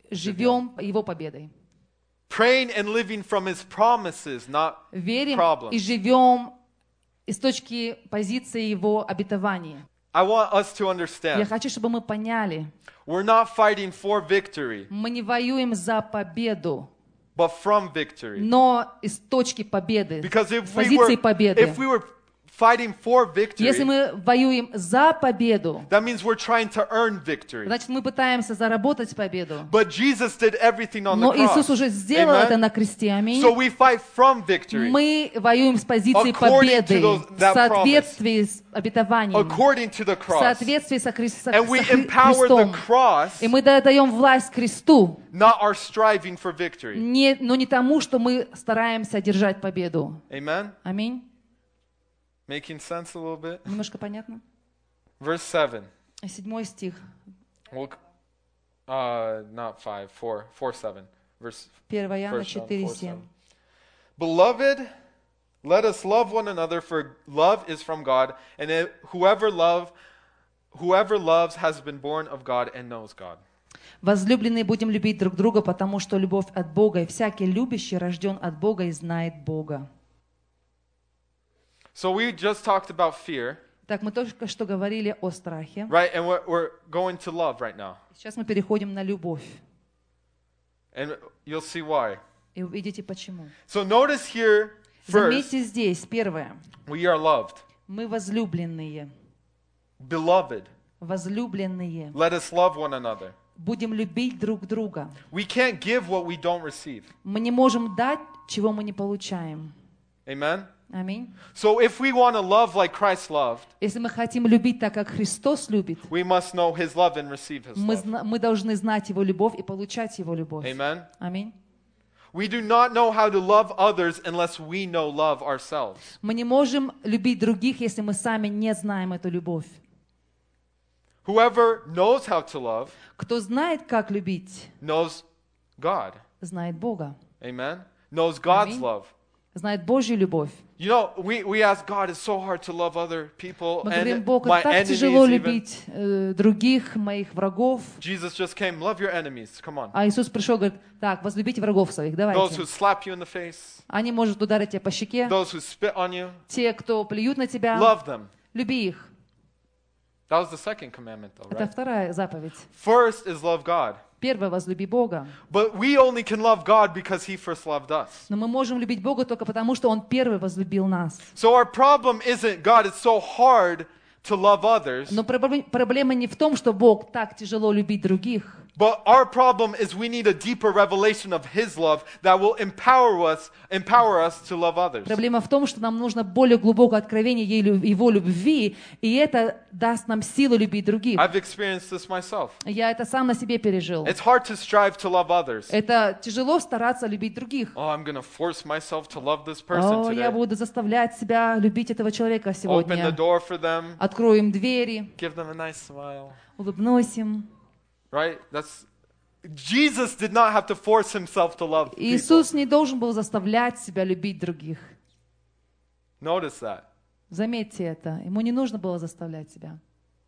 [SPEAKER 1] живем Его победой.
[SPEAKER 2] Praying and living from His promises, not
[SPEAKER 1] Верим
[SPEAKER 2] problems.
[SPEAKER 1] и живем из точки позиции Его обетования.
[SPEAKER 2] I want us to
[SPEAKER 1] Я
[SPEAKER 2] understand,
[SPEAKER 1] хочу, чтобы мы поняли,
[SPEAKER 2] we're not fighting for victory,
[SPEAKER 1] мы не воюем за победу,
[SPEAKER 2] but from victory.
[SPEAKER 1] но из точки победы,
[SPEAKER 2] Because
[SPEAKER 1] с
[SPEAKER 2] if we
[SPEAKER 1] позиции
[SPEAKER 2] were,
[SPEAKER 1] победы.
[SPEAKER 2] if we were fighting for victory,
[SPEAKER 1] Если мы воюем за победу,
[SPEAKER 2] that means we're trying to earn victory.
[SPEAKER 1] значит, мы пытаемся заработать победу.
[SPEAKER 2] But Jesus did everything on the
[SPEAKER 1] Но Иисус
[SPEAKER 2] cross.
[SPEAKER 1] уже сделал
[SPEAKER 2] Amen?
[SPEAKER 1] это на кресте. Аминь.
[SPEAKER 2] So we fight from victory,
[SPEAKER 1] Мы воюем с позиции
[SPEAKER 2] According to
[SPEAKER 1] победы,
[SPEAKER 2] those-
[SPEAKER 1] в
[SPEAKER 2] that
[SPEAKER 1] соответствии с обетованием,
[SPEAKER 2] according to the
[SPEAKER 1] в
[SPEAKER 2] cross.
[SPEAKER 1] соответствии со, Хри- со-
[SPEAKER 2] And we
[SPEAKER 1] со Хри-
[SPEAKER 2] empower the
[SPEAKER 1] Христом.
[SPEAKER 2] cross,
[SPEAKER 1] И мы даем власть кресту,
[SPEAKER 2] not our striving for victory.
[SPEAKER 1] не, но не тому, что мы стараемся одержать победу.
[SPEAKER 2] Amen?
[SPEAKER 1] Аминь.
[SPEAKER 2] Making sense a little bit?
[SPEAKER 1] Немножко понятно?
[SPEAKER 2] Verse seven.
[SPEAKER 1] Седьмой стих.
[SPEAKER 2] We'll, uh, not five, four, four, seven. Verse
[SPEAKER 1] первое Иоанна
[SPEAKER 2] First John
[SPEAKER 1] четыре
[SPEAKER 2] four,
[SPEAKER 1] семь.
[SPEAKER 2] seven. Beloved, let us love one another, for love is from God, and it, whoever love, whoever loves has been born of God and knows God.
[SPEAKER 1] Возлюбленные, будем любить друг друга, потому что любовь от Бога, и всякий любящий рожден от Бога и знает Бога.
[SPEAKER 2] So we just talked about fear,
[SPEAKER 1] Так, мы только что говорили о страхе.
[SPEAKER 2] right? And we're, we're going to love right now.
[SPEAKER 1] Сейчас мы переходим на любовь.
[SPEAKER 2] And you'll see why.
[SPEAKER 1] И увидите почему.
[SPEAKER 2] So notice here, first,
[SPEAKER 1] Заметьте здесь, первое.
[SPEAKER 2] we are loved.
[SPEAKER 1] Мы возлюбленные.
[SPEAKER 2] Beloved,
[SPEAKER 1] Возлюбленные.
[SPEAKER 2] let us love one another.
[SPEAKER 1] Будем любить друг друга.
[SPEAKER 2] We can't give what we don't receive.
[SPEAKER 1] Мы не можем дать, чего мы не получаем.
[SPEAKER 2] Amen?
[SPEAKER 1] Аминь.
[SPEAKER 2] So if we want to love like Christ loved,
[SPEAKER 1] Если мы хотим любить так, как Христос любит,
[SPEAKER 2] we must know His love and receive His
[SPEAKER 1] мы,
[SPEAKER 2] love.
[SPEAKER 1] зна- мы должны знать Его любовь и получать Его любовь.
[SPEAKER 2] Amen?
[SPEAKER 1] Аминь.
[SPEAKER 2] We do not know how to love others unless we know love ourselves.
[SPEAKER 1] Мы не можем любить других, если мы сами не знаем эту любовь.
[SPEAKER 2] Whoever knows how to love
[SPEAKER 1] Кто знает, как любить,
[SPEAKER 2] knows God.
[SPEAKER 1] знает Бога.
[SPEAKER 2] Amen? Knows God's
[SPEAKER 1] Amen.
[SPEAKER 2] love.
[SPEAKER 1] Знает Божью любовь.
[SPEAKER 2] You know, we, we ask God, it's so hard to love other people
[SPEAKER 1] Мы говорим,
[SPEAKER 2] and
[SPEAKER 1] Бог,
[SPEAKER 2] my
[SPEAKER 1] так тяжело
[SPEAKER 2] enemies even.
[SPEAKER 1] любить э, других, моих врагов.
[SPEAKER 2] Jesus just came, love your enemies, come on.
[SPEAKER 1] А Иисус пришел и говорит, так, возлюбите врагов своих,
[SPEAKER 2] Those who
[SPEAKER 1] давайте.
[SPEAKER 2] slap you in the face,
[SPEAKER 1] Они могут ударить тебя по щеке.
[SPEAKER 2] those who spit on you,
[SPEAKER 1] Те, кто плюют на тебя,
[SPEAKER 2] love them.
[SPEAKER 1] люби их.
[SPEAKER 2] That was the second commandment though,
[SPEAKER 1] Это
[SPEAKER 2] right?
[SPEAKER 1] вторая заповедь.
[SPEAKER 2] First is love God.
[SPEAKER 1] Первое, возлюби Бога.
[SPEAKER 2] But we only can love God because He first loved us.
[SPEAKER 1] Но мы можем любить Бога только потому, что Он первый возлюбил нас.
[SPEAKER 2] So our problem isn't, God, it's so hard to love others.
[SPEAKER 1] Но проблема проблема не в том, что Бог так тяжело любить других.
[SPEAKER 2] But our problem is we need a deeper revelation of His love that will empower us, empower us to love others.
[SPEAKER 1] Проблема в том, что нам нужно более глубокое откровение Ей лю- Его любви, и это даст нам силу любить других.
[SPEAKER 2] I've experienced this myself.
[SPEAKER 1] Я это сам на себе пережил.
[SPEAKER 2] It's hard to strive to love others.
[SPEAKER 1] Это тяжело стараться любить других.
[SPEAKER 2] Oh, I'm going to force myself to love this person
[SPEAKER 1] О, я
[SPEAKER 2] today.
[SPEAKER 1] буду заставлять себя любить этого человека
[SPEAKER 2] Open the
[SPEAKER 1] сегодня.
[SPEAKER 2] door for them,
[SPEAKER 1] Открою им двери,
[SPEAKER 2] give them a nice smile.
[SPEAKER 1] улыбнусь им.
[SPEAKER 2] Right? That's Jesus did not have to force himself to love people.
[SPEAKER 1] Иисус не должен был заставлять себя любить других.
[SPEAKER 2] Notice that.
[SPEAKER 1] Заметьте это. Ему не нужно было заставлять себя.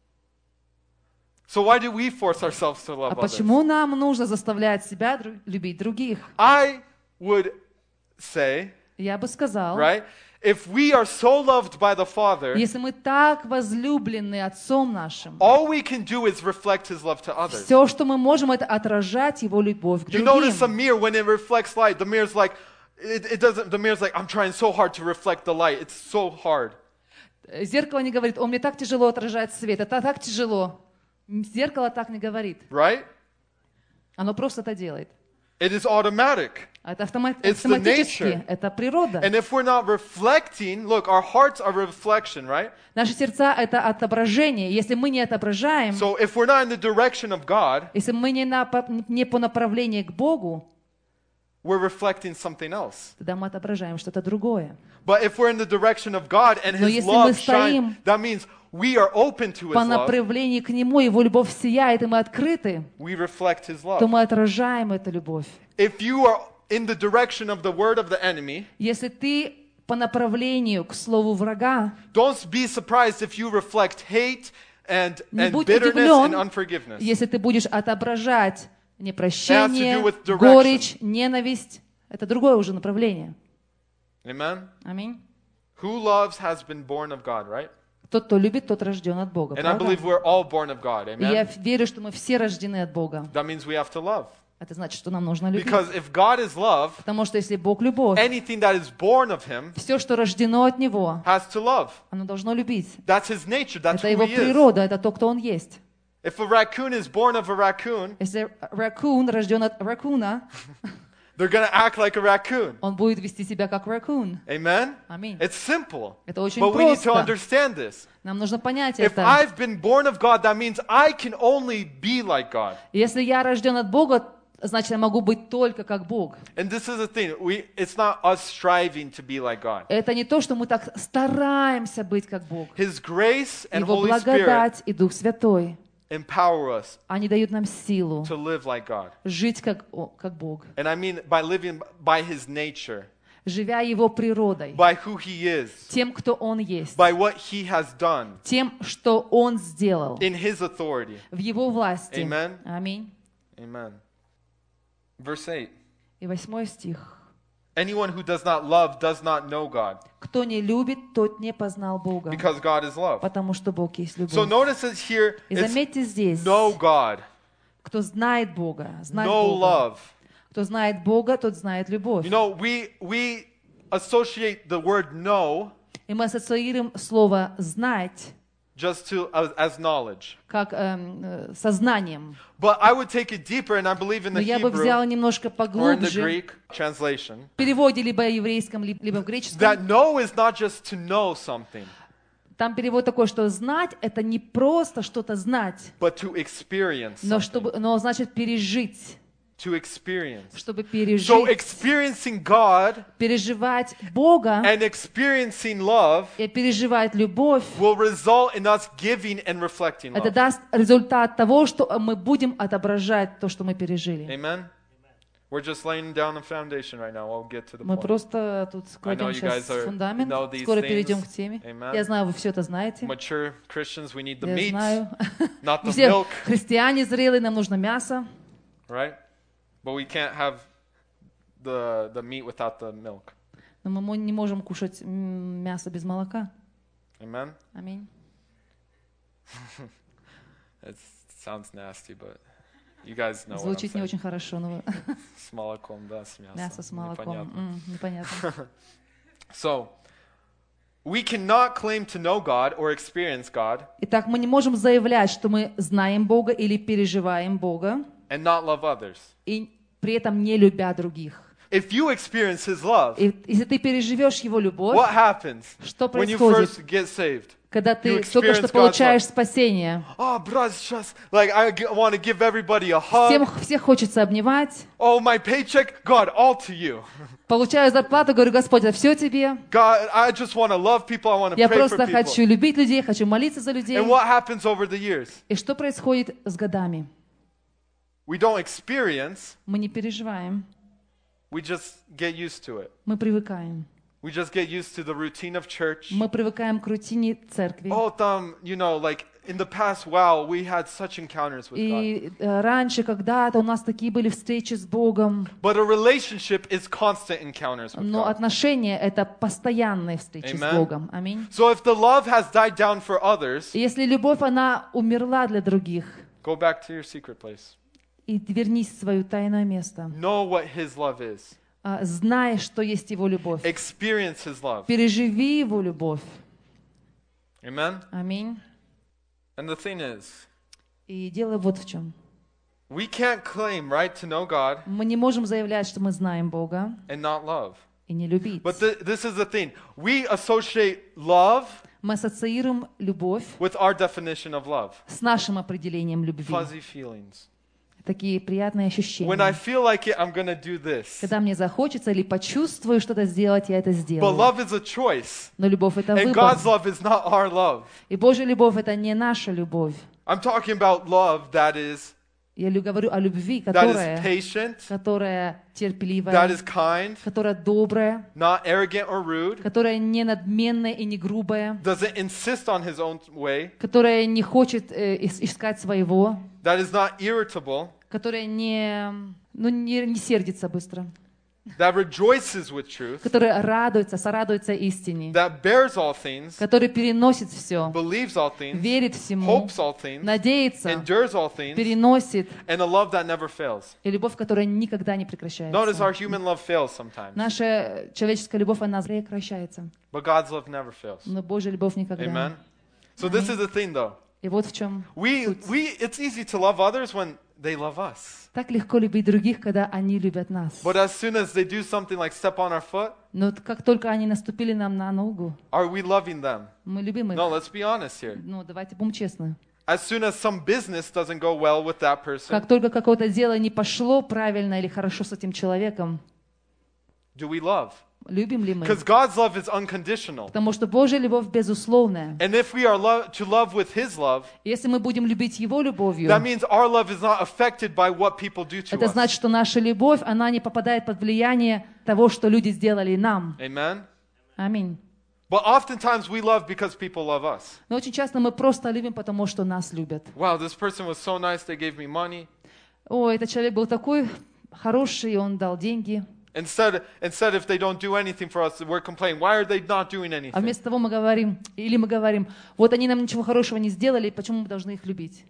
[SPEAKER 2] So why do we force ourselves to
[SPEAKER 1] А
[SPEAKER 2] love others?
[SPEAKER 1] почему нам нужно заставлять себя дру- любить других?
[SPEAKER 2] I would say,
[SPEAKER 1] Я бы сказал,
[SPEAKER 2] right? If we are so loved by the Father,
[SPEAKER 1] если мы так возлюблены Отцом нашим,
[SPEAKER 2] all we can do is reflect His love to others.
[SPEAKER 1] все, что мы можем, это отражать Его любовь к
[SPEAKER 2] You notice a
[SPEAKER 1] другим.
[SPEAKER 2] mirror when it reflects light. The mirror's like, it, it doesn't. The mirror's like, I'm trying so hard to reflect the light. It's so hard.
[SPEAKER 1] Зеркало не говорит, о, мне так тяжело отражать свет, это так тяжело. Зеркало так не говорит.
[SPEAKER 2] Right?
[SPEAKER 1] Оно просто это делает.
[SPEAKER 2] It is automatic.
[SPEAKER 1] Это автомат-
[SPEAKER 2] It's the
[SPEAKER 1] автоматически,
[SPEAKER 2] nature.
[SPEAKER 1] это природа.
[SPEAKER 2] And if we're not reflecting, look, our hearts are reflection, right?
[SPEAKER 1] Наши сердца — это отображение. Если мы не отображаем,
[SPEAKER 2] So if we're not in the direction of God,
[SPEAKER 1] если мы не, на, по- не по направлению к Богу,
[SPEAKER 2] we're reflecting something else.
[SPEAKER 1] тогда мы отображаем что-то другое.
[SPEAKER 2] But if we're in the direction of God and
[SPEAKER 1] Но
[SPEAKER 2] His
[SPEAKER 1] если
[SPEAKER 2] love
[SPEAKER 1] мы
[SPEAKER 2] shines,
[SPEAKER 1] стоим
[SPEAKER 2] that means we are open to His
[SPEAKER 1] По
[SPEAKER 2] love.
[SPEAKER 1] направлению к Нему, Его любовь сияет, и мы открыты,
[SPEAKER 2] We reflect His
[SPEAKER 1] то
[SPEAKER 2] love.
[SPEAKER 1] мы отражаем эту любовь.
[SPEAKER 2] If you are in the direction of the word of the enemy,
[SPEAKER 1] Если ты по направлению к слову врага,
[SPEAKER 2] don't be surprised if you reflect hate and,
[SPEAKER 1] не
[SPEAKER 2] and
[SPEAKER 1] будь
[SPEAKER 2] bitterness and
[SPEAKER 1] удивлен,
[SPEAKER 2] unforgiveness.
[SPEAKER 1] если ты будешь отображать Непрощение,
[SPEAKER 2] with direction.
[SPEAKER 1] горечь, ненависть — это другое уже направление.
[SPEAKER 2] Amen?
[SPEAKER 1] Аминь.
[SPEAKER 2] Who loves has been born of God, right?
[SPEAKER 1] Тот, кто любит, тот рожден от Бога.
[SPEAKER 2] And I
[SPEAKER 1] Правда?
[SPEAKER 2] believe we're all born of God.
[SPEAKER 1] И я
[SPEAKER 2] Amen?
[SPEAKER 1] верю, что мы все рождены от Бога.
[SPEAKER 2] That means we have to love.
[SPEAKER 1] Это значит, что нам нужно любить.
[SPEAKER 2] Because if God is love,
[SPEAKER 1] Потому что если Бог — любовь,
[SPEAKER 2] anything that is born of Him
[SPEAKER 1] все, что рождено от Него,
[SPEAKER 2] has to love.
[SPEAKER 1] оно должно любить.
[SPEAKER 2] That's His nature. That's
[SPEAKER 1] Это
[SPEAKER 2] who
[SPEAKER 1] его
[SPEAKER 2] He is.
[SPEAKER 1] природа, это то, кто он есть.
[SPEAKER 2] If a raccoon is born of a raccoon,
[SPEAKER 1] Если ракун рожден от ракуна,
[SPEAKER 2] they're going to act like a raccoon.
[SPEAKER 1] он будет вести себя как ракун.
[SPEAKER 2] Amen?
[SPEAKER 1] Аминь.
[SPEAKER 2] It's simple.
[SPEAKER 1] Это очень
[SPEAKER 2] But we need to
[SPEAKER 1] просто.
[SPEAKER 2] understand this.
[SPEAKER 1] Нам нужно понять
[SPEAKER 2] If
[SPEAKER 1] это.
[SPEAKER 2] I've been born of God, that means I can only be like God.
[SPEAKER 1] Если я рожден от Бога, значит, я могу быть только как Бог.
[SPEAKER 2] And this is the thing. We, it's not us striving to be like God.
[SPEAKER 1] Это не то, что мы так стараемся быть как Бог.
[SPEAKER 2] His grace and
[SPEAKER 1] Его
[SPEAKER 2] Holy Spirit
[SPEAKER 1] благодать и Дух Святой,
[SPEAKER 2] empower us
[SPEAKER 1] они дают нам силу
[SPEAKER 2] to live like God.
[SPEAKER 1] жить как, о, как Бог,
[SPEAKER 2] And I mean by living by His nature,
[SPEAKER 1] живя Его природой,
[SPEAKER 2] by who He is,
[SPEAKER 1] тем, кто Он есть,
[SPEAKER 2] by what He has done
[SPEAKER 1] тем, что Он сделал
[SPEAKER 2] in His authority.
[SPEAKER 1] в Его власти.
[SPEAKER 2] Amen.
[SPEAKER 1] Аминь.
[SPEAKER 2] Amen. Verse eight.
[SPEAKER 1] И восьмой стих.
[SPEAKER 2] Anyone who does not love does not know God,
[SPEAKER 1] Кто не любит, тот не познал Бога,
[SPEAKER 2] because God is love.
[SPEAKER 1] потому что Бог есть
[SPEAKER 2] So
[SPEAKER 1] любовь.
[SPEAKER 2] notice it here,
[SPEAKER 1] И
[SPEAKER 2] it's
[SPEAKER 1] заметьте здесь,
[SPEAKER 2] know God,
[SPEAKER 1] кто знает Бога, знает
[SPEAKER 2] know
[SPEAKER 1] Бога.
[SPEAKER 2] love.
[SPEAKER 1] Кто знает Бога, тот знает любовь.
[SPEAKER 2] You know, we we associate the word know
[SPEAKER 1] И мы ассоциируем слово «знать»
[SPEAKER 2] just to as, as knowledge.
[SPEAKER 1] как эм, э, сознанием.
[SPEAKER 2] But I would take it deeper, and I believe in
[SPEAKER 1] Но
[SPEAKER 2] the
[SPEAKER 1] я бы взяла
[SPEAKER 2] Hebrew
[SPEAKER 1] немножко
[SPEAKER 2] or in the
[SPEAKER 1] поглубже,
[SPEAKER 2] Greek translation,
[SPEAKER 1] в переводе либо еврейском, ли- либо в греческом.
[SPEAKER 2] that know is not just to know something,
[SPEAKER 1] Там перевод такой, что знать — это не просто что-то знать,
[SPEAKER 2] but to experience
[SPEAKER 1] но,
[SPEAKER 2] something.
[SPEAKER 1] чтобы, но значит пережить.
[SPEAKER 2] To experience.
[SPEAKER 1] Чтобы
[SPEAKER 2] So
[SPEAKER 1] пережить,
[SPEAKER 2] experiencing God
[SPEAKER 1] переживать Бога
[SPEAKER 2] and experiencing love
[SPEAKER 1] и переживать любовь,
[SPEAKER 2] will result in us giving and reflecting
[SPEAKER 1] это
[SPEAKER 2] love.
[SPEAKER 1] даст результат того, что мы будем отображать то, что мы пережили.
[SPEAKER 2] Amen? We're just laying down the foundation right now. We'll get to the
[SPEAKER 1] Мы
[SPEAKER 2] point.
[SPEAKER 1] просто тут кладем
[SPEAKER 2] you
[SPEAKER 1] сейчас
[SPEAKER 2] guys are-
[SPEAKER 1] фундамент,
[SPEAKER 2] know these
[SPEAKER 1] скоро
[SPEAKER 2] things.
[SPEAKER 1] перейдем к теме.
[SPEAKER 2] Amen.
[SPEAKER 1] Я знаю, вы все это знаете.
[SPEAKER 2] Mature Christians, we need the
[SPEAKER 1] Я
[SPEAKER 2] meat,
[SPEAKER 1] знаю.
[SPEAKER 2] not
[SPEAKER 1] Мы
[SPEAKER 2] the
[SPEAKER 1] все
[SPEAKER 2] milk,
[SPEAKER 1] христиане зрелые, нам нужно мясо.
[SPEAKER 2] right? But we can't have the the meat without the milk.
[SPEAKER 1] Но мы мо- не можем кушать м, мясо без молока.
[SPEAKER 2] Amen?
[SPEAKER 1] Аминь.
[SPEAKER 2] It sounds nasty, but you guys know what I'm
[SPEAKER 1] Звучит не
[SPEAKER 2] saying.
[SPEAKER 1] очень хорошо, но
[SPEAKER 2] С молоком, да, с мясом.
[SPEAKER 1] мясо с молоком.
[SPEAKER 2] Непонятно.
[SPEAKER 1] М, Непонятно.
[SPEAKER 2] So, we cannot claim to know God or experience God
[SPEAKER 1] Итак, мы не можем заявлять, что мы знаем Бога или переживаем Бога,
[SPEAKER 2] and not love others.
[SPEAKER 1] и при этом не любя других.
[SPEAKER 2] If you experience His love,
[SPEAKER 1] И если ты переживешь Его любовь,
[SPEAKER 2] what happens
[SPEAKER 1] что
[SPEAKER 2] when you
[SPEAKER 1] происходит,
[SPEAKER 2] first get saved?
[SPEAKER 1] когда
[SPEAKER 2] You
[SPEAKER 1] ты только что
[SPEAKER 2] experience God's
[SPEAKER 1] получаешь
[SPEAKER 2] love.
[SPEAKER 1] спасение?
[SPEAKER 2] Oh, брат, just like I g- want to give everybody a
[SPEAKER 1] Всем,
[SPEAKER 2] hug.
[SPEAKER 1] всех хочется обнимать.
[SPEAKER 2] Oh, my paycheck, God, all to you.
[SPEAKER 1] Получаю зарплату, говорю: Господь, это все тебе.
[SPEAKER 2] God, I just want to love people. I want to
[SPEAKER 1] Я
[SPEAKER 2] pray for
[SPEAKER 1] просто хочу
[SPEAKER 2] people.
[SPEAKER 1] любить людей, хочу молиться за людей.
[SPEAKER 2] And what happens over the years?
[SPEAKER 1] И что происходит с годами?
[SPEAKER 2] We don't experience.
[SPEAKER 1] Мы не переживаем,
[SPEAKER 2] We just get used to it.
[SPEAKER 1] мы привыкаем.
[SPEAKER 2] We just get used to the routine of church.
[SPEAKER 1] Мы привыкаем к рутине церкви.
[SPEAKER 2] Oh, там, you know, like in the past, wow, we had such encounters with God.
[SPEAKER 1] И э, раньше, когда-то у нас такие были встречи с Богом,
[SPEAKER 2] But a relationship is constant encounters with
[SPEAKER 1] но
[SPEAKER 2] God.
[SPEAKER 1] отношения — это постоянные встречи с
[SPEAKER 2] Amen.
[SPEAKER 1] Богом. Аминь.
[SPEAKER 2] So if the love has died down for others,
[SPEAKER 1] И если любовь, она умерла для других,
[SPEAKER 2] go back to your secret place.
[SPEAKER 1] и вернись в свое тайное место,
[SPEAKER 2] Know what His love is.
[SPEAKER 1] а, знай, что есть Его любовь.
[SPEAKER 2] Experience His love.
[SPEAKER 1] Переживи Его любовь.
[SPEAKER 2] Amen?
[SPEAKER 1] Аминь.
[SPEAKER 2] And the thing is,
[SPEAKER 1] И дело вот в чем.
[SPEAKER 2] we can't claim, right, to know God
[SPEAKER 1] Мы не можем заявлять, что мы знаем Бога,
[SPEAKER 2] and not love.
[SPEAKER 1] и не любить.
[SPEAKER 2] But th- this is the thing. We associate love
[SPEAKER 1] Мы ассоциируем любовь
[SPEAKER 2] with our definition of love.
[SPEAKER 1] с нашим определением любви.
[SPEAKER 2] Fuzzy feelings.
[SPEAKER 1] Такие приятные ощущения.
[SPEAKER 2] When I feel like it, I'm going to do this.
[SPEAKER 1] Когда мне захочется или почувствую что-то сделать, я это
[SPEAKER 2] But
[SPEAKER 1] сделаю.
[SPEAKER 2] love is a choice.
[SPEAKER 1] Но любовь — это
[SPEAKER 2] And
[SPEAKER 1] выбор.
[SPEAKER 2] God's love is not our love.
[SPEAKER 1] И Божья любовь — это не наша любовь.
[SPEAKER 2] I'm talking about love that is
[SPEAKER 1] Я лю- говорю о любви,
[SPEAKER 2] that is
[SPEAKER 1] которая,
[SPEAKER 2] patient,
[SPEAKER 1] которая
[SPEAKER 2] that
[SPEAKER 1] терпеливая,
[SPEAKER 2] is kind,
[SPEAKER 1] которая добрая,
[SPEAKER 2] not arrogant or rude,
[SPEAKER 1] которая не надменная и не грубая,
[SPEAKER 2] doesn't insist on his own way,
[SPEAKER 1] которая не хочет э, ис- искать своего,
[SPEAKER 2] that is not irritable,
[SPEAKER 1] которое не, ну, не, не сердится быстро,
[SPEAKER 2] that rejoices with truth,
[SPEAKER 1] которое радуется, сорадуется истине,
[SPEAKER 2] that bears all things,
[SPEAKER 1] который переносит все,
[SPEAKER 2] believes all things,
[SPEAKER 1] верит всему,
[SPEAKER 2] hopes all things,
[SPEAKER 1] надеется,
[SPEAKER 2] endures all things,
[SPEAKER 1] переносит,
[SPEAKER 2] and a love that never fails.
[SPEAKER 1] и любовь, которая никогда не
[SPEAKER 2] Notice
[SPEAKER 1] прекращается.
[SPEAKER 2] our human love fails sometimes,
[SPEAKER 1] Наша человеческая любовь, она прекращается,
[SPEAKER 2] but God's love never fails.
[SPEAKER 1] но Божья любовь никогда.
[SPEAKER 2] Amen? So this is the thing though.
[SPEAKER 1] И вот в чем
[SPEAKER 2] We,
[SPEAKER 1] суть.
[SPEAKER 2] we, it's easy to love others when they love us.
[SPEAKER 1] Так легко любить других, когда они любят нас.
[SPEAKER 2] But as soon as they do something like step on our foot,
[SPEAKER 1] Но как только они наступили нам на ногу,
[SPEAKER 2] are we loving them?
[SPEAKER 1] мы любим их.
[SPEAKER 2] No, let's be honest here.
[SPEAKER 1] Ну, давайте будем честны.
[SPEAKER 2] As soon as some business doesn't go well with that person,
[SPEAKER 1] Как только какое-то дело не пошло правильно или хорошо с этим человеком,
[SPEAKER 2] do we love?
[SPEAKER 1] любим ли мы?
[SPEAKER 2] Because God's love is unconditional.
[SPEAKER 1] Потому что Божья любовь безусловная.
[SPEAKER 2] And if we are lo- to love with His love,
[SPEAKER 1] Если мы будем любить Его любовью,
[SPEAKER 2] that means our love is not affected by what people do to
[SPEAKER 1] это
[SPEAKER 2] us.
[SPEAKER 1] значит, что наша любовь, она не попадает под влияние того, что люди сделали нам.
[SPEAKER 2] Amen?
[SPEAKER 1] Аминь.
[SPEAKER 2] But oftentimes we love because people love us.
[SPEAKER 1] Но очень часто мы просто любим, потому что нас любят.
[SPEAKER 2] Wow, this person was so nice, they gave me money.
[SPEAKER 1] О, этот человек был такой хороший, он дал деньги.
[SPEAKER 2] Instead, instead, if they don't do anything for us, we're complaining, why are they not doing
[SPEAKER 1] А
[SPEAKER 2] anything?
[SPEAKER 1] вместо того мы говорим, или мы говорим, вот они нам ничего хорошего не сделали, почему мы должны их любить?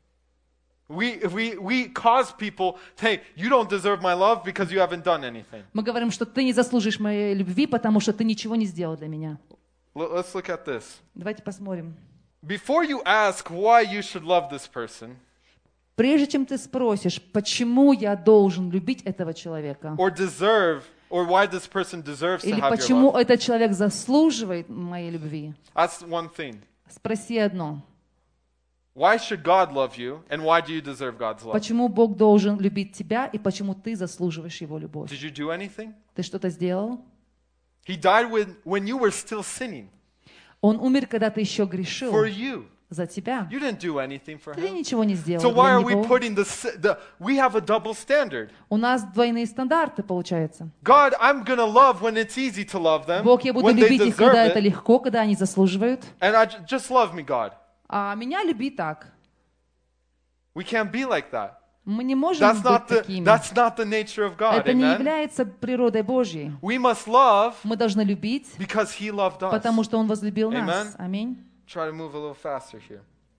[SPEAKER 2] We, we, we cause people, hey, you don't deserve my love because you haven't done anything.
[SPEAKER 1] Мы говорим, что ты не заслужишь моей любви, потому что ты ничего не сделал для меня.
[SPEAKER 2] L- Let's look at this.
[SPEAKER 1] Давайте посмотрим.
[SPEAKER 2] Before you ask why you should love this person,
[SPEAKER 1] Прежде чем ты спросишь, почему я должен любить этого человека,
[SPEAKER 2] or deserve, or why this person deserves to
[SPEAKER 1] или
[SPEAKER 2] have your
[SPEAKER 1] почему
[SPEAKER 2] love,
[SPEAKER 1] этот человек заслуживает моей любви,
[SPEAKER 2] that's one thing.
[SPEAKER 1] спроси одно.
[SPEAKER 2] Why should God love you, and why do you deserve God's love?
[SPEAKER 1] Почему Бог должен любить тебя, и почему ты заслуживаешь Его любовь?
[SPEAKER 2] Did you do anything?
[SPEAKER 1] Ты что-то сделал?
[SPEAKER 2] He died when, when you were still sinning.
[SPEAKER 1] Он умер, когда ты еще
[SPEAKER 2] For
[SPEAKER 1] грешил.
[SPEAKER 2] you.
[SPEAKER 1] За тебя.
[SPEAKER 2] You didn't do anything for
[SPEAKER 1] Ты
[SPEAKER 2] him.
[SPEAKER 1] ничего не сделал
[SPEAKER 2] So why
[SPEAKER 1] для
[SPEAKER 2] are we
[SPEAKER 1] него.
[SPEAKER 2] putting the, s- the, we have a double standard.
[SPEAKER 1] У нас двойные стандарты, получается.
[SPEAKER 2] God, I'm going to love when it's easy to love them,
[SPEAKER 1] Бог, я буду
[SPEAKER 2] when they
[SPEAKER 1] любить их,
[SPEAKER 2] deserve
[SPEAKER 1] когда это
[SPEAKER 2] it,
[SPEAKER 1] легко, когда они заслуживают.
[SPEAKER 2] and I j- just love me, God.
[SPEAKER 1] А меня люби так.
[SPEAKER 2] We can't be like that.
[SPEAKER 1] Мы не можем
[SPEAKER 2] That's
[SPEAKER 1] быть
[SPEAKER 2] not the,
[SPEAKER 1] такими.
[SPEAKER 2] that's not the nature of God.
[SPEAKER 1] Это не
[SPEAKER 2] Amen?
[SPEAKER 1] является природой Божьей.
[SPEAKER 2] We must love
[SPEAKER 1] Мы должны любить,
[SPEAKER 2] because He loved us.
[SPEAKER 1] потому что Он возлюбил нас.
[SPEAKER 2] Amen.
[SPEAKER 1] Аминь.
[SPEAKER 2] Try to move a little faster here.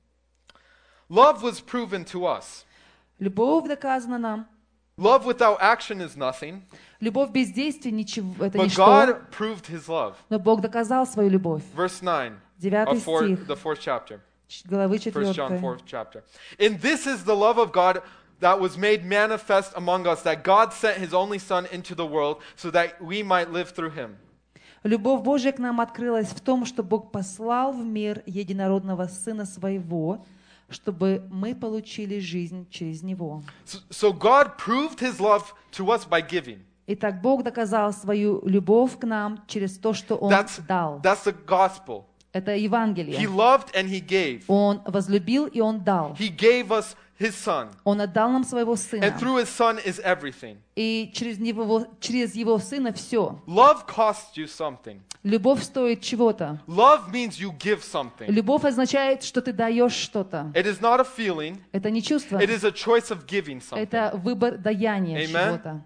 [SPEAKER 2] Love was proven to us.
[SPEAKER 1] Любовь доказана нам.
[SPEAKER 2] Love without action is nothing,
[SPEAKER 1] Любовь без действий ничего, это
[SPEAKER 2] but
[SPEAKER 1] ничто.
[SPEAKER 2] God proved His love.
[SPEAKER 1] Но Бог доказал свою любовь.
[SPEAKER 2] Verse nine
[SPEAKER 1] Девятый
[SPEAKER 2] of four,
[SPEAKER 1] стих,
[SPEAKER 2] the fourth chapter.
[SPEAKER 1] главы
[SPEAKER 2] First John
[SPEAKER 1] четвёртой.
[SPEAKER 2] fourth chapter. And this is the love of God that was made manifest among us, that God sent His only Son into the world so that we might live through Him.
[SPEAKER 1] Любовь Божья к нам открылась в том, что Бог послал в мир единородного Сына Своего, чтобы мы получили жизнь через Него.
[SPEAKER 2] So, so God proved His love to us by giving.
[SPEAKER 1] Итак, Бог доказал свою любовь к нам через то, что Он
[SPEAKER 2] That's,
[SPEAKER 1] дал.
[SPEAKER 2] that's the gospel.
[SPEAKER 1] Это
[SPEAKER 2] He
[SPEAKER 1] Евангелие.
[SPEAKER 2] loved and He gave.
[SPEAKER 1] Он возлюбил и Он дал.
[SPEAKER 2] He gave us His Son.
[SPEAKER 1] Он отдал нам своего Сына.
[SPEAKER 2] And through His Son is everything.
[SPEAKER 1] И через Него, через Его Сына все.
[SPEAKER 2] Love costs you something.
[SPEAKER 1] Любовь стоит чего-то.
[SPEAKER 2] Love means you give something.
[SPEAKER 1] Любовь означает, что ты даешь что-то.
[SPEAKER 2] It is not a feeling.
[SPEAKER 1] Это не чувство.
[SPEAKER 2] It is a choice of giving something.
[SPEAKER 1] Это выбор даяния
[SPEAKER 2] Amen.
[SPEAKER 1] чего-то.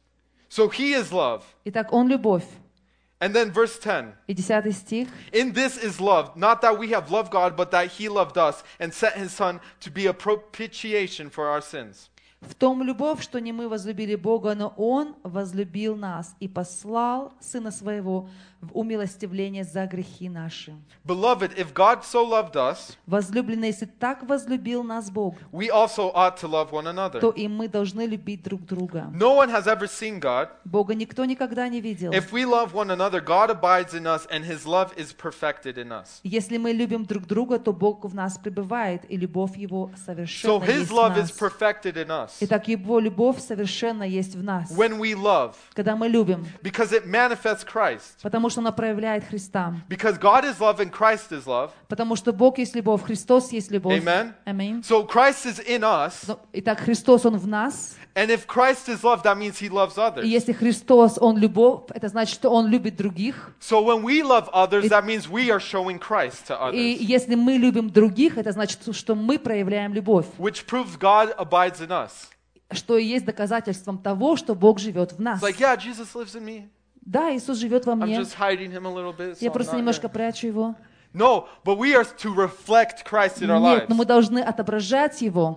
[SPEAKER 2] So He is love.
[SPEAKER 1] Итак, Он любовь.
[SPEAKER 2] And then verse ten.
[SPEAKER 1] И десятый стих.
[SPEAKER 2] In this is love, not that we have loved God, but that He loved us and sent His Son to be a propitiation for our sins.
[SPEAKER 1] В том любовь, что не мы возлюбили Бога, но Он возлюбил нас и послал Сына Своего в умилостивление за грехи наши.
[SPEAKER 2] Beloved, if God so loved us,
[SPEAKER 1] Возлюбленный, если так возлюбил нас Бог,
[SPEAKER 2] we also ought to love one another.
[SPEAKER 1] то и мы должны любить друг друга.
[SPEAKER 2] No one has ever seen God.
[SPEAKER 1] Бога никто никогда не видел.
[SPEAKER 2] If we love one another, God abides in us and His love is perfected in us.
[SPEAKER 1] Если мы любим друг друга, то Бог в нас пребывает, и любовь Его совершенно
[SPEAKER 2] So His
[SPEAKER 1] есть в
[SPEAKER 2] love is
[SPEAKER 1] нас.
[SPEAKER 2] perfected in us
[SPEAKER 1] Итак, Его любовь совершенно есть в нас.
[SPEAKER 2] when we love,
[SPEAKER 1] Когда мы любим,
[SPEAKER 2] because it manifests Christ.
[SPEAKER 1] потому что она проявляет Христа.
[SPEAKER 2] Because God is love and Christ is love.
[SPEAKER 1] Потому что Бог есть любовь, Христос есть любовь.
[SPEAKER 2] Amen.
[SPEAKER 1] Аминь.
[SPEAKER 2] So Christ is in us,
[SPEAKER 1] Ну, Итак, Христос, Он в нас.
[SPEAKER 2] and if Christ is love, that means He loves
[SPEAKER 1] И
[SPEAKER 2] others.
[SPEAKER 1] если Христос, Он любовь, это значит, что Он любит других.
[SPEAKER 2] So when we love others, that means we are showing Christ to
[SPEAKER 1] И
[SPEAKER 2] others,
[SPEAKER 1] если мы любим других, это значит, что мы проявляем любовь.
[SPEAKER 2] which proves God abides in us.
[SPEAKER 1] что и есть доказательством того, что Бог живет в нас.
[SPEAKER 2] It's like, yeah, Jesus lives in me.
[SPEAKER 1] Да, Иисус живет во
[SPEAKER 2] I'm
[SPEAKER 1] мне.
[SPEAKER 2] just hiding him a little bit, so
[SPEAKER 1] Я
[SPEAKER 2] I'm
[SPEAKER 1] просто
[SPEAKER 2] not
[SPEAKER 1] немножко
[SPEAKER 2] here.
[SPEAKER 1] прячу его.
[SPEAKER 2] No, but we are to reflect Christ in our
[SPEAKER 1] Нет,
[SPEAKER 2] lives.
[SPEAKER 1] но мы должны отображать его.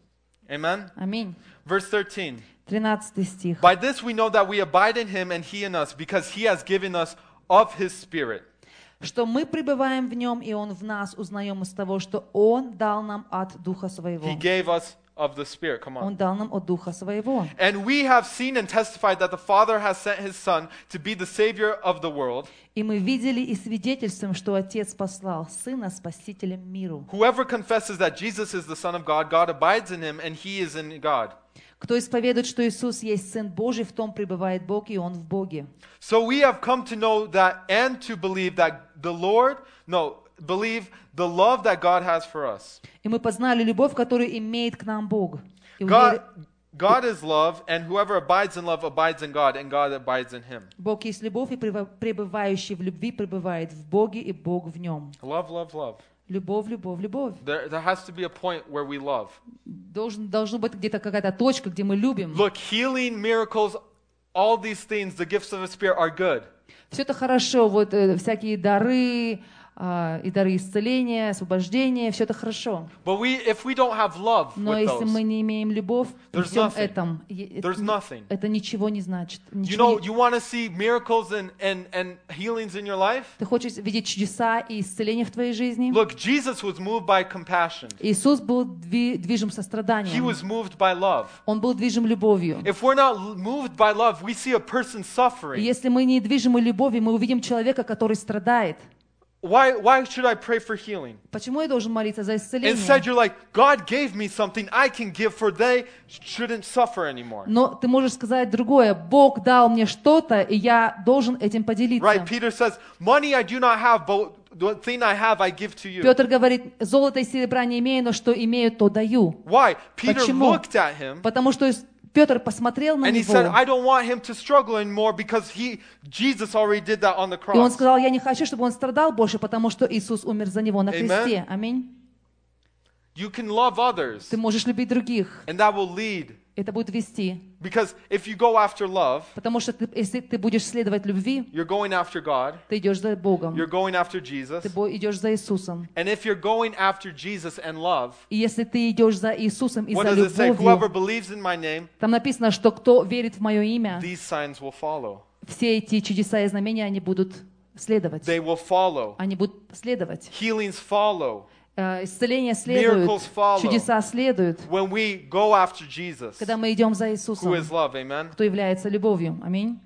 [SPEAKER 2] Amen?
[SPEAKER 1] Аминь.
[SPEAKER 2] Verse thirteen.
[SPEAKER 1] тринадцатый стих.
[SPEAKER 2] By this we know that we abide in him and he in us, because he has given us of his Spirit.
[SPEAKER 1] Что мы пребываем в нем, и он в нас, узнаем из того, что он дал нам от Духа Своего.
[SPEAKER 2] He gave us of the Spirit. Come
[SPEAKER 1] Он
[SPEAKER 2] on.
[SPEAKER 1] дал нам от Духа Своего.
[SPEAKER 2] And we have seen and testified that the Father has sent his Son to be the Savior of the world.
[SPEAKER 1] И мы видели и свидетельствуем, что Отец послал Сына Спасителем миру.
[SPEAKER 2] Whoever confesses that Jesus is the Son of God, God abides in him and he is in God.
[SPEAKER 1] Кто исповедует, что Иисус есть Сын Божий, в том пребывает Бог, и Он в Боге.
[SPEAKER 2] So we have come to know that and to believe that the Lord, no, believe the love that God has for us.
[SPEAKER 1] И мы познали любовь, которую имеет к нам Бог. И
[SPEAKER 2] God,
[SPEAKER 1] уверен-
[SPEAKER 2] God is love, and whoever abides in love abides in God, and God abides in him.
[SPEAKER 1] Бог есть любовь, и прево- пребывающий в любви пребывает в Боге, и Бог в нем.
[SPEAKER 2] Love, love, love.
[SPEAKER 1] Любовь, любовь, любовь.
[SPEAKER 2] There, there has to be a point where we love.
[SPEAKER 1] Должен, должна быть где-то какая-то точка, где мы любим.
[SPEAKER 2] Look, healing, miracles, all these things, the gifts of the Spirit are good.
[SPEAKER 1] Все это хорошо, вот э, всякие дары, а, и дары исцеления, освобождения, все это хорошо.
[SPEAKER 2] But we, if we don't have love
[SPEAKER 1] Но
[SPEAKER 2] with
[SPEAKER 1] если
[SPEAKER 2] those,
[SPEAKER 1] мы не имеем любовь при
[SPEAKER 2] There's
[SPEAKER 1] всем
[SPEAKER 2] nothing.
[SPEAKER 1] этом, е-
[SPEAKER 2] there's
[SPEAKER 1] это,
[SPEAKER 2] nothing.
[SPEAKER 1] это ничего не значит.
[SPEAKER 2] You
[SPEAKER 1] Ничего
[SPEAKER 2] know,
[SPEAKER 1] не-
[SPEAKER 2] you want to see miracles and, and, and healings in your life?
[SPEAKER 1] Ты хочешь видеть чудеса и исцеления в твоей жизни?
[SPEAKER 2] Look, Jesus was moved by compassion.
[SPEAKER 1] Иисус был дви- движим
[SPEAKER 2] He
[SPEAKER 1] состраданием.
[SPEAKER 2] was moved by love.
[SPEAKER 1] Он был движим любовью.
[SPEAKER 2] If we're not l- moved by love, we see a person
[SPEAKER 1] И
[SPEAKER 2] suffering.
[SPEAKER 1] если мы не движимы любовью, мы увидим человека, который страдает.
[SPEAKER 2] Why, why should I pray for healing?
[SPEAKER 1] Почему я должен молиться за
[SPEAKER 2] Instead,
[SPEAKER 1] исцеление?
[SPEAKER 2] you're like, God gave me something I can give, for they shouldn't suffer anymore.
[SPEAKER 1] Но ты можешь сказать другое. Бог дал мне что-то, и я должен этим поделиться.
[SPEAKER 2] Right? Peter says, money I do not have, but the thing I have I give to you.
[SPEAKER 1] Петр говорит, золото и серебра не имею, но что имею, то даю.
[SPEAKER 2] Why? Peter
[SPEAKER 1] Почему?
[SPEAKER 2] looked at him
[SPEAKER 1] Потому что Петр посмотрел на
[SPEAKER 2] and he said,
[SPEAKER 1] него,
[SPEAKER 2] I don't want him to struggle anymore because he, Jesus already did that on the
[SPEAKER 1] и он
[SPEAKER 2] cross.
[SPEAKER 1] сказал, я не хочу, чтобы он страдал больше, потому что Иисус умер за него на кресте. Аминь.
[SPEAKER 2] You can love others,
[SPEAKER 1] Ты можешь любить других.
[SPEAKER 2] and that will lead.
[SPEAKER 1] Это будет вести.
[SPEAKER 2] Because if you go after love,
[SPEAKER 1] Потому что ты, если ты будешь следовать любви,
[SPEAKER 2] you're going after God,
[SPEAKER 1] ты идешь за Богом.
[SPEAKER 2] you're going after Jesus.
[SPEAKER 1] Ты бо- идешь за Иисусом.
[SPEAKER 2] And if you're going after Jesus and love,
[SPEAKER 1] И если ты идешь за Иисусом и
[SPEAKER 2] what
[SPEAKER 1] за
[SPEAKER 2] does it say? Whoever
[SPEAKER 1] любовью,
[SPEAKER 2] believes in my name,
[SPEAKER 1] там написано, что кто верит в мое имя,
[SPEAKER 2] these signs will follow.
[SPEAKER 1] все эти чудеса и знамения, они будут следовать.
[SPEAKER 2] They will follow.
[SPEAKER 1] Они будут следовать.
[SPEAKER 2] Healings follow.
[SPEAKER 1] Э, Исцеление следует,
[SPEAKER 2] Miracles follow.
[SPEAKER 1] чудеса следуют,
[SPEAKER 2] When we go after Jesus,
[SPEAKER 1] когда мы идем за
[SPEAKER 2] who
[SPEAKER 1] Иисусом,
[SPEAKER 2] is love, amen?
[SPEAKER 1] кто является любовью. Аминь.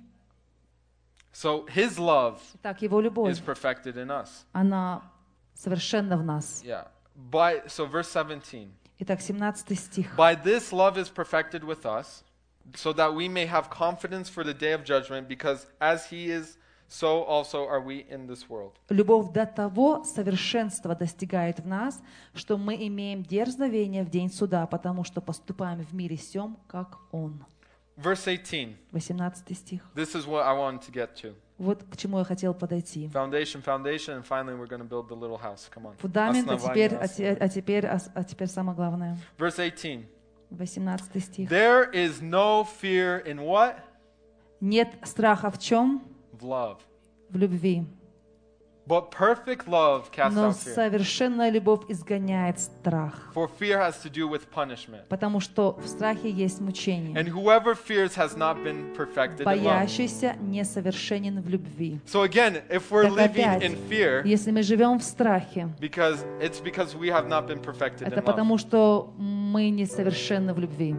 [SPEAKER 2] So his love
[SPEAKER 1] Так, Его любовь,
[SPEAKER 2] is perfected in us.
[SPEAKER 1] она совершенна в нас.
[SPEAKER 2] Yeah. By, so verse seventeen.
[SPEAKER 1] Итак, семнадцатый стих.
[SPEAKER 2] By this love is perfected with us, so that we may have confidence for the day of judgment, because as he is, so also are we in this world.
[SPEAKER 1] Любовь до того совершенства достигает в нас, что мы имеем дерзновение в день суда, потому что поступаем в мире сем, как Он.
[SPEAKER 2] Verse eighteen.
[SPEAKER 1] восемнадцатый стих.
[SPEAKER 2] This is what I wanted to get to.
[SPEAKER 1] Вот к чему я хотел подойти.
[SPEAKER 2] Foundation, foundation, and finally we're going to build the little house. Come on.
[SPEAKER 1] Фундамент, а
[SPEAKER 2] Основание,
[SPEAKER 1] теперь, а, те- а теперь, а, с- а теперь самое главное.
[SPEAKER 2] Verse eighteen.
[SPEAKER 1] восемнадцатый стих.
[SPEAKER 2] There is no fear in what?
[SPEAKER 1] Нет страха в чем?
[SPEAKER 2] В love.
[SPEAKER 1] В любви.
[SPEAKER 2] But perfect love casts
[SPEAKER 1] Но
[SPEAKER 2] out fear.
[SPEAKER 1] совершенная любовь изгоняет страх.
[SPEAKER 2] For fear has to do with punishment.
[SPEAKER 1] Потому что в страхе есть мучение.
[SPEAKER 2] And whoever fears has not been perfected in love.
[SPEAKER 1] Боящийся несовершенен в любви.
[SPEAKER 2] So again, if we're
[SPEAKER 1] Так
[SPEAKER 2] living
[SPEAKER 1] опять,
[SPEAKER 2] in fear,
[SPEAKER 1] если мы живем в страхе,
[SPEAKER 2] because it's because we have not been perfected
[SPEAKER 1] это
[SPEAKER 2] in love.
[SPEAKER 1] потому, что мы несовершенны в любви.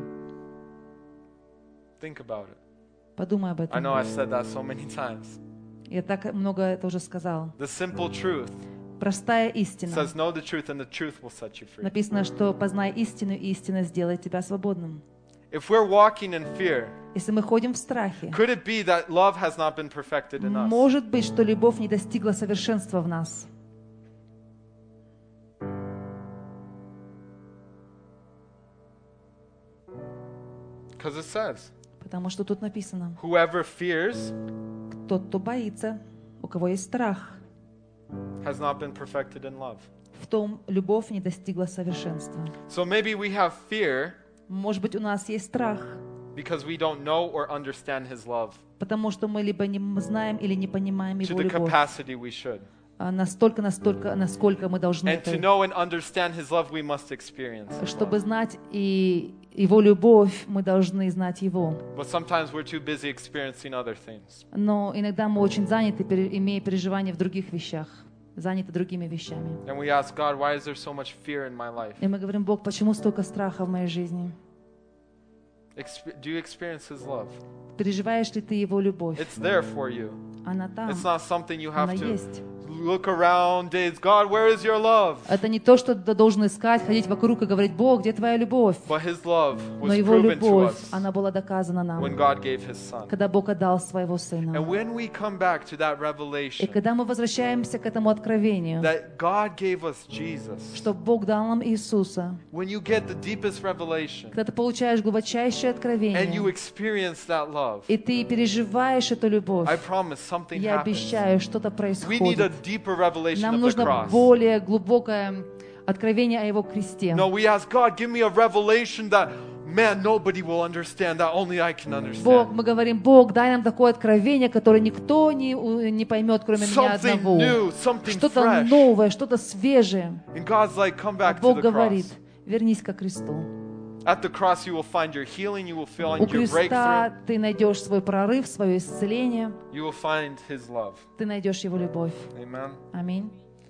[SPEAKER 2] Think about it.
[SPEAKER 1] Подумай об
[SPEAKER 2] I
[SPEAKER 1] этом.
[SPEAKER 2] know I've said that so many times.
[SPEAKER 1] Я так много это уже сказал.
[SPEAKER 2] The simple truth
[SPEAKER 1] Простая истина.
[SPEAKER 2] says know the truth and the truth will set you free.
[SPEAKER 1] Написано, что познай истину, и истина сделает тебя свободным.
[SPEAKER 2] If we're walking in fear,
[SPEAKER 1] Если мы ходим в страхе,
[SPEAKER 2] could it be that love has not been perfected in us?
[SPEAKER 1] может быть, что любовь не достигла совершенства в нас.
[SPEAKER 2] Because it says,
[SPEAKER 1] Потому что тут написано,
[SPEAKER 2] whoever fears
[SPEAKER 1] тот, кто боится, у кого есть страх,
[SPEAKER 2] has not been perfected in love.
[SPEAKER 1] в том любовь не достигла совершенства.
[SPEAKER 2] So maybe we have fear
[SPEAKER 1] Может быть, у нас есть страх,
[SPEAKER 2] because we don't know or understand His love
[SPEAKER 1] потому что мы либо не знаем или не понимаем
[SPEAKER 2] to
[SPEAKER 1] Его
[SPEAKER 2] the
[SPEAKER 1] любовь.
[SPEAKER 2] capacity we should.
[SPEAKER 1] А настолько, настолько, насколько мы должны
[SPEAKER 2] And to
[SPEAKER 1] это.
[SPEAKER 2] know and understand His love, we must experience His
[SPEAKER 1] Чтобы
[SPEAKER 2] love.
[SPEAKER 1] знать и Его любовь, мы должны знать Его.
[SPEAKER 2] But sometimes we're too busy experiencing other things.
[SPEAKER 1] Но иногда мы очень заняты, пере- имея переживания в других вещах, заняты другими вещами.
[SPEAKER 2] And we ask God, why is there so much fear in my life?
[SPEAKER 1] И мы говорим: Бог, почему столько страха в моей жизни?
[SPEAKER 2] Expe- Do you experience His love?
[SPEAKER 1] Переживаешь ли ты Его любовь?
[SPEAKER 2] It's there for you.
[SPEAKER 1] Она там,
[SPEAKER 2] It's not something you
[SPEAKER 1] она
[SPEAKER 2] have to
[SPEAKER 1] есть.
[SPEAKER 2] look around days. God, where is your love?
[SPEAKER 1] Это не то, что ты должен искать, ходить вокруг и говорить: Бог, где твоя любовь?
[SPEAKER 2] But His love
[SPEAKER 1] Но
[SPEAKER 2] was
[SPEAKER 1] Его
[SPEAKER 2] proven to
[SPEAKER 1] любовь,
[SPEAKER 2] us
[SPEAKER 1] она была доказана нам,
[SPEAKER 2] when God gave His Son.
[SPEAKER 1] когда Бог отдал Своего Сына.
[SPEAKER 2] And when we come back to that
[SPEAKER 1] И
[SPEAKER 2] revelation
[SPEAKER 1] когда мы возвращаемся к этому откровению,
[SPEAKER 2] that God gave us Jesus,
[SPEAKER 1] что Бог дал нам Иисуса,
[SPEAKER 2] when you get the deepest revelation
[SPEAKER 1] когда ты получаешь глубочайшее
[SPEAKER 2] and you
[SPEAKER 1] откровение,
[SPEAKER 2] experience that love,
[SPEAKER 1] и ты переживаешь эту любовь,
[SPEAKER 2] I promise something
[SPEAKER 1] я
[SPEAKER 2] happens.
[SPEAKER 1] обещаю, что-то
[SPEAKER 2] We need a
[SPEAKER 1] происходит.
[SPEAKER 2] deeper revelation
[SPEAKER 1] Нам
[SPEAKER 2] of the
[SPEAKER 1] нужно
[SPEAKER 2] cross.
[SPEAKER 1] более глубокое откровение о Его кресте.
[SPEAKER 2] No, we ask God, give me a revelation that, man, nobody will understand, that only I can
[SPEAKER 1] Бог,
[SPEAKER 2] understand.
[SPEAKER 1] мы говорим: Бог, дай нам такое откровение, которое никто не, не поймет, кроме меня
[SPEAKER 2] Something
[SPEAKER 1] одного.
[SPEAKER 2] new, something
[SPEAKER 1] Что-то
[SPEAKER 2] fresh.
[SPEAKER 1] новое, что-то свежее.
[SPEAKER 2] And God's like, come
[SPEAKER 1] А
[SPEAKER 2] back to
[SPEAKER 1] Бог
[SPEAKER 2] the
[SPEAKER 1] говорит:
[SPEAKER 2] cross.
[SPEAKER 1] вернись ко кресту.
[SPEAKER 2] At the cross, you will find your healing, you will
[SPEAKER 1] У
[SPEAKER 2] find your
[SPEAKER 1] креста
[SPEAKER 2] breakthrough,
[SPEAKER 1] ты найдешь свой прорыв, свое исцеление,
[SPEAKER 2] you will find His love.
[SPEAKER 1] ты найдешь Его любовь.
[SPEAKER 2] Amen.
[SPEAKER 1] Аминь.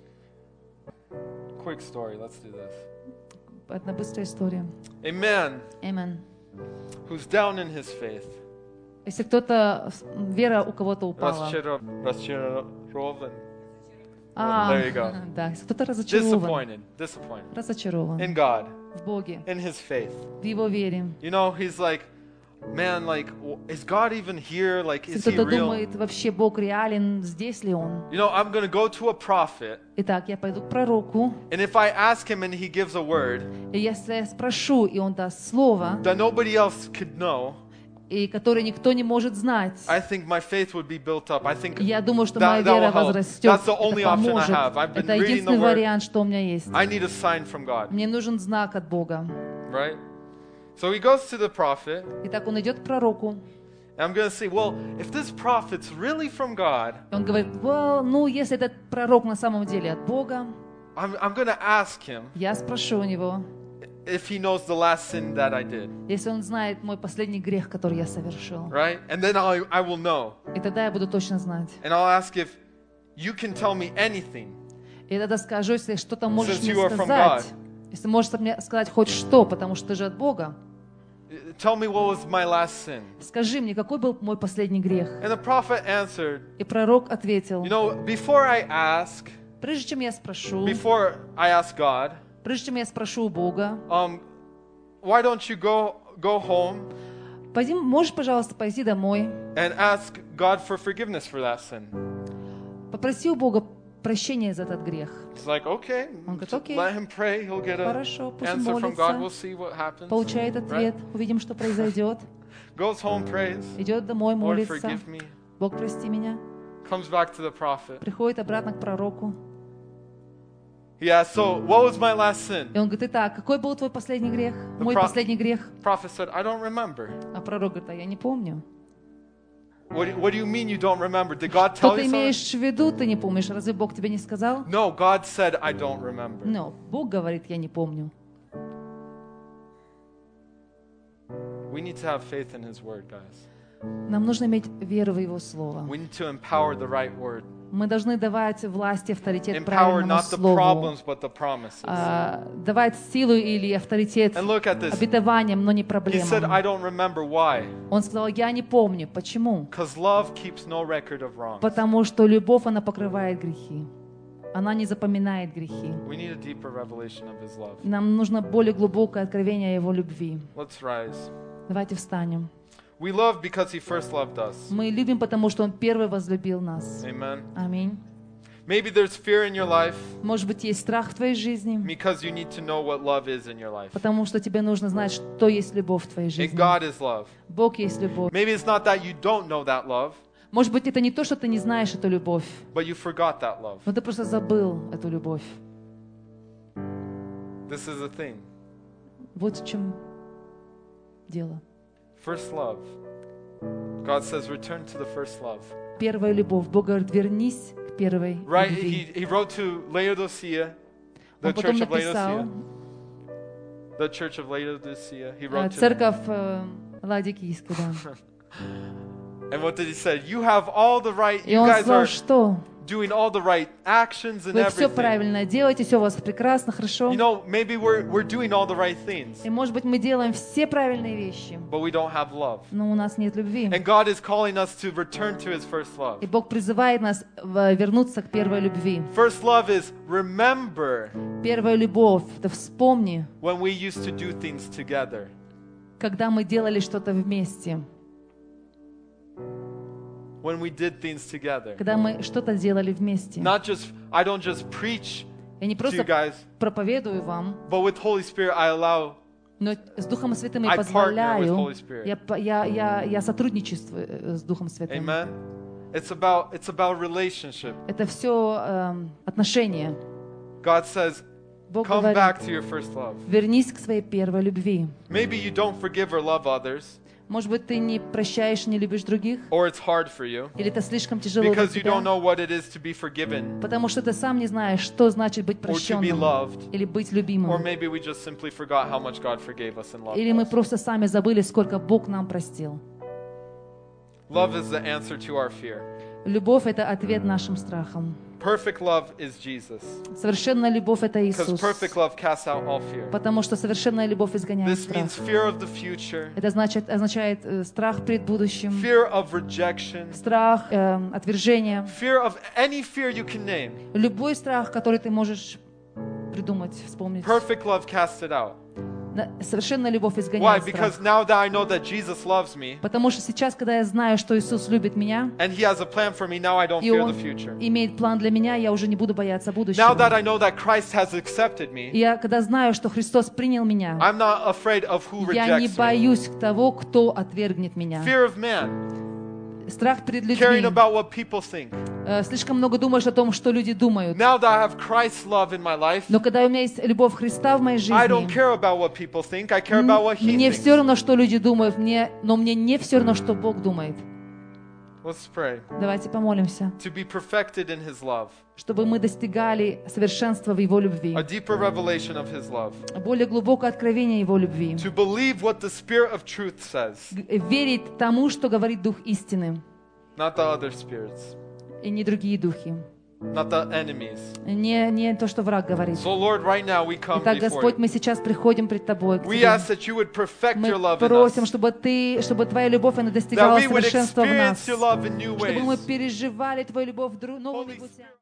[SPEAKER 2] Quick story, let's do this.
[SPEAKER 1] Это быстрая история.
[SPEAKER 2] A man
[SPEAKER 1] Amen.
[SPEAKER 2] who's down in his faith,
[SPEAKER 1] Если кто-то, вера у кого-то упала.
[SPEAKER 2] Расчаро- расчарован,
[SPEAKER 1] А,
[SPEAKER 2] there you go.
[SPEAKER 1] да, если кто-то разочарован,
[SPEAKER 2] disappointed, disappointed
[SPEAKER 1] разочарован
[SPEAKER 2] in God,
[SPEAKER 1] в Боге,
[SPEAKER 2] in His faith.
[SPEAKER 1] в Его вере.
[SPEAKER 2] You know, he's like, man, like, w- is God even here? Like,
[SPEAKER 1] Если
[SPEAKER 2] is He
[SPEAKER 1] кто-то
[SPEAKER 2] real?
[SPEAKER 1] думает, вообще Бог реален, здесь ли Он?
[SPEAKER 2] You know, I'm going to go to a prophet,
[SPEAKER 1] Итак, я пойду к пророку,
[SPEAKER 2] and if I ask him and he gives a word
[SPEAKER 1] и если я спрошу, и он даст слово,
[SPEAKER 2] that nobody else could know,
[SPEAKER 1] и которое никто не может знать,
[SPEAKER 2] I think my faith would be built up. I think
[SPEAKER 1] я думаю, что
[SPEAKER 2] that,
[SPEAKER 1] моя
[SPEAKER 2] that will
[SPEAKER 1] вера
[SPEAKER 2] help.
[SPEAKER 1] возрастет,
[SPEAKER 2] That's the only
[SPEAKER 1] это
[SPEAKER 2] option I
[SPEAKER 1] поможет.
[SPEAKER 2] have. I've been
[SPEAKER 1] Это
[SPEAKER 2] reading the
[SPEAKER 1] единственный
[SPEAKER 2] word.
[SPEAKER 1] вариант, что у меня есть.
[SPEAKER 2] I need a sign from God,
[SPEAKER 1] Мне нужен знак от Бога.
[SPEAKER 2] right? So he goes to the prophet,
[SPEAKER 1] Итак, он идет к пророку,
[SPEAKER 2] and I'm going to say, well, if this prophet's really from God,
[SPEAKER 1] и он говорит: well, ну, если этот пророк на самом деле от Бога,
[SPEAKER 2] I'm, I'm going to ask him
[SPEAKER 1] я спрошу у него,
[SPEAKER 2] if he knows the last sin that I did,
[SPEAKER 1] если он знает мой последний грех, который я совершил.
[SPEAKER 2] right? And then I, I will know.
[SPEAKER 1] И тогда я буду точно знать.
[SPEAKER 2] And I'll ask if you can tell me anything.
[SPEAKER 1] И тогда скажу, если что-то можешь
[SPEAKER 2] Since
[SPEAKER 1] мне
[SPEAKER 2] you are from
[SPEAKER 1] сказать, если можешь мне сказать хоть что, потому что ты же от Бога,
[SPEAKER 2] Tell me what was my last sin.
[SPEAKER 1] скажи мне, какой был мой последний грех.
[SPEAKER 2] And the prophet answered,
[SPEAKER 1] И пророк ответил:
[SPEAKER 2] you know, before I ask,
[SPEAKER 1] прежде чем я спрошу,
[SPEAKER 2] before I ask God,
[SPEAKER 1] прежде чем я спрошу у Бога,
[SPEAKER 2] um, why don't you go go home
[SPEAKER 1] пойди, можешь, пожалуйста, пойти домой,
[SPEAKER 2] and ask God for forgiveness for that sin?
[SPEAKER 1] попроси у Бога прощения за этот грех.
[SPEAKER 2] He's like, okay,
[SPEAKER 1] Он говорит:
[SPEAKER 2] just
[SPEAKER 1] окей,
[SPEAKER 2] let him pray. He'll get a
[SPEAKER 1] хорошо, пусть он
[SPEAKER 2] answer from God. We'll
[SPEAKER 1] молится,
[SPEAKER 2] see what happens.
[SPEAKER 1] получает ответ, увидим, что произойдет.
[SPEAKER 2] Goes home, prays.
[SPEAKER 1] Идет домой,
[SPEAKER 2] Lord,
[SPEAKER 1] молится:
[SPEAKER 2] forgive me.
[SPEAKER 1] Бог, прости меня.
[SPEAKER 2] Comes back to the prophet.
[SPEAKER 1] Приходит обратно к пророку.
[SPEAKER 2] He asks, so what was my last sin?
[SPEAKER 1] И он говорит: итак, какой был твой последний грех?
[SPEAKER 2] The
[SPEAKER 1] Мой
[SPEAKER 2] pro-
[SPEAKER 1] последний грех.
[SPEAKER 2] Prophet said, I don't remember.
[SPEAKER 1] А пророк говорит: а я не помню.
[SPEAKER 2] What do, what do you mean you don't remember? Did God
[SPEAKER 1] Что
[SPEAKER 2] tell
[SPEAKER 1] ты
[SPEAKER 2] you something?
[SPEAKER 1] имеешь в виду, ты не помнишь? Разве Бог тебе не сказал?
[SPEAKER 2] No, God said, I don't remember.
[SPEAKER 1] Но Бог говорит: я не помню.
[SPEAKER 2] We need to have faith in His word, guys.
[SPEAKER 1] Нам нужно иметь веру в Его Слово.
[SPEAKER 2] We need to empower the right word.
[SPEAKER 1] Мы должны давать власть и авторитет
[SPEAKER 2] Empower
[SPEAKER 1] правильному
[SPEAKER 2] not the
[SPEAKER 1] Слову.
[SPEAKER 2] problems, but the promises.
[SPEAKER 1] А, давать силу или авторитет
[SPEAKER 2] And look at this.
[SPEAKER 1] обетованиям, но не
[SPEAKER 2] He said, I
[SPEAKER 1] проблемам.
[SPEAKER 2] don't remember. Why?
[SPEAKER 1] Он сказал: я не помню. Почему?
[SPEAKER 2] Because love keeps no record of wrongs.
[SPEAKER 1] Потому что любовь, она покрывает грехи. Она не запоминает грехи.
[SPEAKER 2] We need a deeper revelation of His love.
[SPEAKER 1] Нам нужно более глубокое откровение о Его любви.
[SPEAKER 2] Let's rise.
[SPEAKER 1] Давайте встанем.
[SPEAKER 2] We love because He first loved us.
[SPEAKER 1] Мы любим, потому что Он первый возлюбил нас.
[SPEAKER 2] Amen.
[SPEAKER 1] Аминь.
[SPEAKER 2] Maybe there's fear in your life
[SPEAKER 1] Может быть, есть страх в твоей жизни,
[SPEAKER 2] because you need to know what love is in your life.
[SPEAKER 1] потому что тебе нужно знать, что есть любовь в твоей
[SPEAKER 2] And
[SPEAKER 1] жизни.
[SPEAKER 2] God is love.
[SPEAKER 1] Бог есть любовь.
[SPEAKER 2] Maybe it's not that you don't know that love,
[SPEAKER 1] Может быть, это не то, что ты не знаешь эту любовь,
[SPEAKER 2] but you forgot that love.
[SPEAKER 1] но ты просто забыл эту любовь.
[SPEAKER 2] This is the thing.
[SPEAKER 1] Вот в чем. дело.
[SPEAKER 2] First love. God says, return to the first love.
[SPEAKER 1] Первая любовь. Бог говорит, вернись к первой
[SPEAKER 2] Right?
[SPEAKER 1] любви.
[SPEAKER 2] He, he wrote to Laodicea, the
[SPEAKER 1] Он потом
[SPEAKER 2] church of
[SPEAKER 1] написал,
[SPEAKER 2] Laodicea. The church of Laodicea. He wrote to them.
[SPEAKER 1] церковь э, Ладикийская, да.
[SPEAKER 2] And what did he say? You have all the right,
[SPEAKER 1] И
[SPEAKER 2] you
[SPEAKER 1] он
[SPEAKER 2] guys
[SPEAKER 1] сказал,
[SPEAKER 2] are
[SPEAKER 1] что
[SPEAKER 2] doing all the right actions and
[SPEAKER 1] вы все
[SPEAKER 2] everything.
[SPEAKER 1] правильно делаете, все у вас прекрасно, хорошо.
[SPEAKER 2] You know, maybe we're, we're doing all the right things,
[SPEAKER 1] И, может быть, мы делаем все правильные вещи,
[SPEAKER 2] but we don't have love.
[SPEAKER 1] но у нас нет любви.
[SPEAKER 2] And God is calling us to return to His first love.
[SPEAKER 1] И Бог призывает нас в- вернуться к первой любви.
[SPEAKER 2] First love is remember
[SPEAKER 1] Первая любовь — это вспомни,
[SPEAKER 2] when we used to do things together.
[SPEAKER 1] когда мы делали что-то вместе,
[SPEAKER 2] When we did things together.
[SPEAKER 1] когда мы что-то делали вместе.
[SPEAKER 2] Not just, I don't just preach
[SPEAKER 1] Я не
[SPEAKER 2] to you
[SPEAKER 1] просто
[SPEAKER 2] guys,
[SPEAKER 1] проповедую вам,
[SPEAKER 2] but with Holy Spirit I allow,
[SPEAKER 1] но с Духом Святым
[SPEAKER 2] I
[SPEAKER 1] я
[SPEAKER 2] partner with
[SPEAKER 1] позволяю,
[SPEAKER 2] Holy Spirit.
[SPEAKER 1] я, по- я, я, я сотрудничествую э, с Духом Святым.
[SPEAKER 2] Amen? It's about, it's about relationship.
[SPEAKER 1] Это все отношения.
[SPEAKER 2] God says,
[SPEAKER 1] Бог
[SPEAKER 2] come
[SPEAKER 1] говорит,
[SPEAKER 2] back to your first love.
[SPEAKER 1] вернись к своей первой любви.
[SPEAKER 2] Maybe you don't forgive or love others,
[SPEAKER 1] Может быть, ты не прощаешь, не любишь других,
[SPEAKER 2] or it's hard for you,
[SPEAKER 1] или это слишком тяжело для
[SPEAKER 2] because you don't
[SPEAKER 1] тебя,
[SPEAKER 2] know what it is to be forgiven,
[SPEAKER 1] потому что ты сам не знаешь, что значит быть
[SPEAKER 2] or to be
[SPEAKER 1] прощенным
[SPEAKER 2] loved,
[SPEAKER 1] или быть
[SPEAKER 2] or
[SPEAKER 1] любимым.
[SPEAKER 2] maybe we just simply forgot how much God forgave us and loved
[SPEAKER 1] Или мы
[SPEAKER 2] us.
[SPEAKER 1] просто сами забыли, сколько Бог нам простил.
[SPEAKER 2] Love is the answer to our fear.
[SPEAKER 1] Любовь — это ответ нашим страхам.
[SPEAKER 2] Perfect love is Jesus,
[SPEAKER 1] Совершенная любовь — это
[SPEAKER 2] because
[SPEAKER 1] Иисус.
[SPEAKER 2] perfect love casts out all fear.
[SPEAKER 1] Потому что совершенная любовь изгоняет
[SPEAKER 2] This
[SPEAKER 1] страх.
[SPEAKER 2] means fear of the future,
[SPEAKER 1] Это значит, означает э, страх перед будущим,
[SPEAKER 2] fear of rejection,
[SPEAKER 1] страх э, отвержения,
[SPEAKER 2] fear of any fear you can name.
[SPEAKER 1] любой страх, который ты можешь придумать, вспомнить.
[SPEAKER 2] Perfect love casts it out.
[SPEAKER 1] На- Совершенная любовь
[SPEAKER 2] Why?
[SPEAKER 1] изгоняет
[SPEAKER 2] Because
[SPEAKER 1] страх.
[SPEAKER 2] now that I know that Jesus loves me
[SPEAKER 1] Потому что сейчас, когда я знаю, что Иисус любит меня,
[SPEAKER 2] and He has a plan for me, now I don't
[SPEAKER 1] и
[SPEAKER 2] fear
[SPEAKER 1] Он
[SPEAKER 2] the future.
[SPEAKER 1] имеет план для меня, я уже не буду бояться
[SPEAKER 2] Now that
[SPEAKER 1] будущего.
[SPEAKER 2] I know that Christ has accepted me,
[SPEAKER 1] И я, когда знаю, что Христос принял меня,
[SPEAKER 2] I'm not afraid of who
[SPEAKER 1] я не
[SPEAKER 2] rejects me.
[SPEAKER 1] боюсь того, кто отвергнет меня.
[SPEAKER 2] Fear of man,
[SPEAKER 1] Страх перед
[SPEAKER 2] caring
[SPEAKER 1] людьми.
[SPEAKER 2] about what people think.
[SPEAKER 1] Э, Слишком много думаешь о том, что люди думают.
[SPEAKER 2] Now that I have Christ's love in my life,
[SPEAKER 1] Но когда у меня есть любовь Христа в моей
[SPEAKER 2] I don't
[SPEAKER 1] жизни,
[SPEAKER 2] care about what people think. I care about what He
[SPEAKER 1] мне
[SPEAKER 2] thinks.
[SPEAKER 1] все равно, что люди думают, мне, но мне не все равно, что Бог думает.
[SPEAKER 2] Let's pray.
[SPEAKER 1] Давайте помолимся,
[SPEAKER 2] To be perfected in His love,
[SPEAKER 1] чтобы мы достигали совершенства в Его любви,
[SPEAKER 2] a deeper revelation of His love,
[SPEAKER 1] более глубокое откровение Его любви,
[SPEAKER 2] to believe what the Spirit of truth says,
[SPEAKER 1] Г- верить тому, что говорит Дух истины,
[SPEAKER 2] not the other spirits,
[SPEAKER 1] и не другие духи,
[SPEAKER 2] not the enemies.
[SPEAKER 1] не, не то, что враг говорит.
[SPEAKER 2] So, Lord, right now we come
[SPEAKER 1] Итак,
[SPEAKER 2] before
[SPEAKER 1] Господь,
[SPEAKER 2] you.
[SPEAKER 1] мы сейчас приходим пред Тобой, к
[SPEAKER 2] We
[SPEAKER 1] Тебе.
[SPEAKER 2] ask that you would perfect
[SPEAKER 1] Мы
[SPEAKER 2] your love in
[SPEAKER 1] просим,
[SPEAKER 2] us,
[SPEAKER 1] чтобы Ты, чтобы Твоя любовь, она
[SPEAKER 2] that
[SPEAKER 1] достигала
[SPEAKER 2] we would
[SPEAKER 1] совершенства в
[SPEAKER 2] experience
[SPEAKER 1] нас,
[SPEAKER 2] your love in new
[SPEAKER 1] чтобы мы
[SPEAKER 2] ways.
[SPEAKER 1] переживали Твою любовь дру- новыми
[SPEAKER 2] Holy
[SPEAKER 1] путями.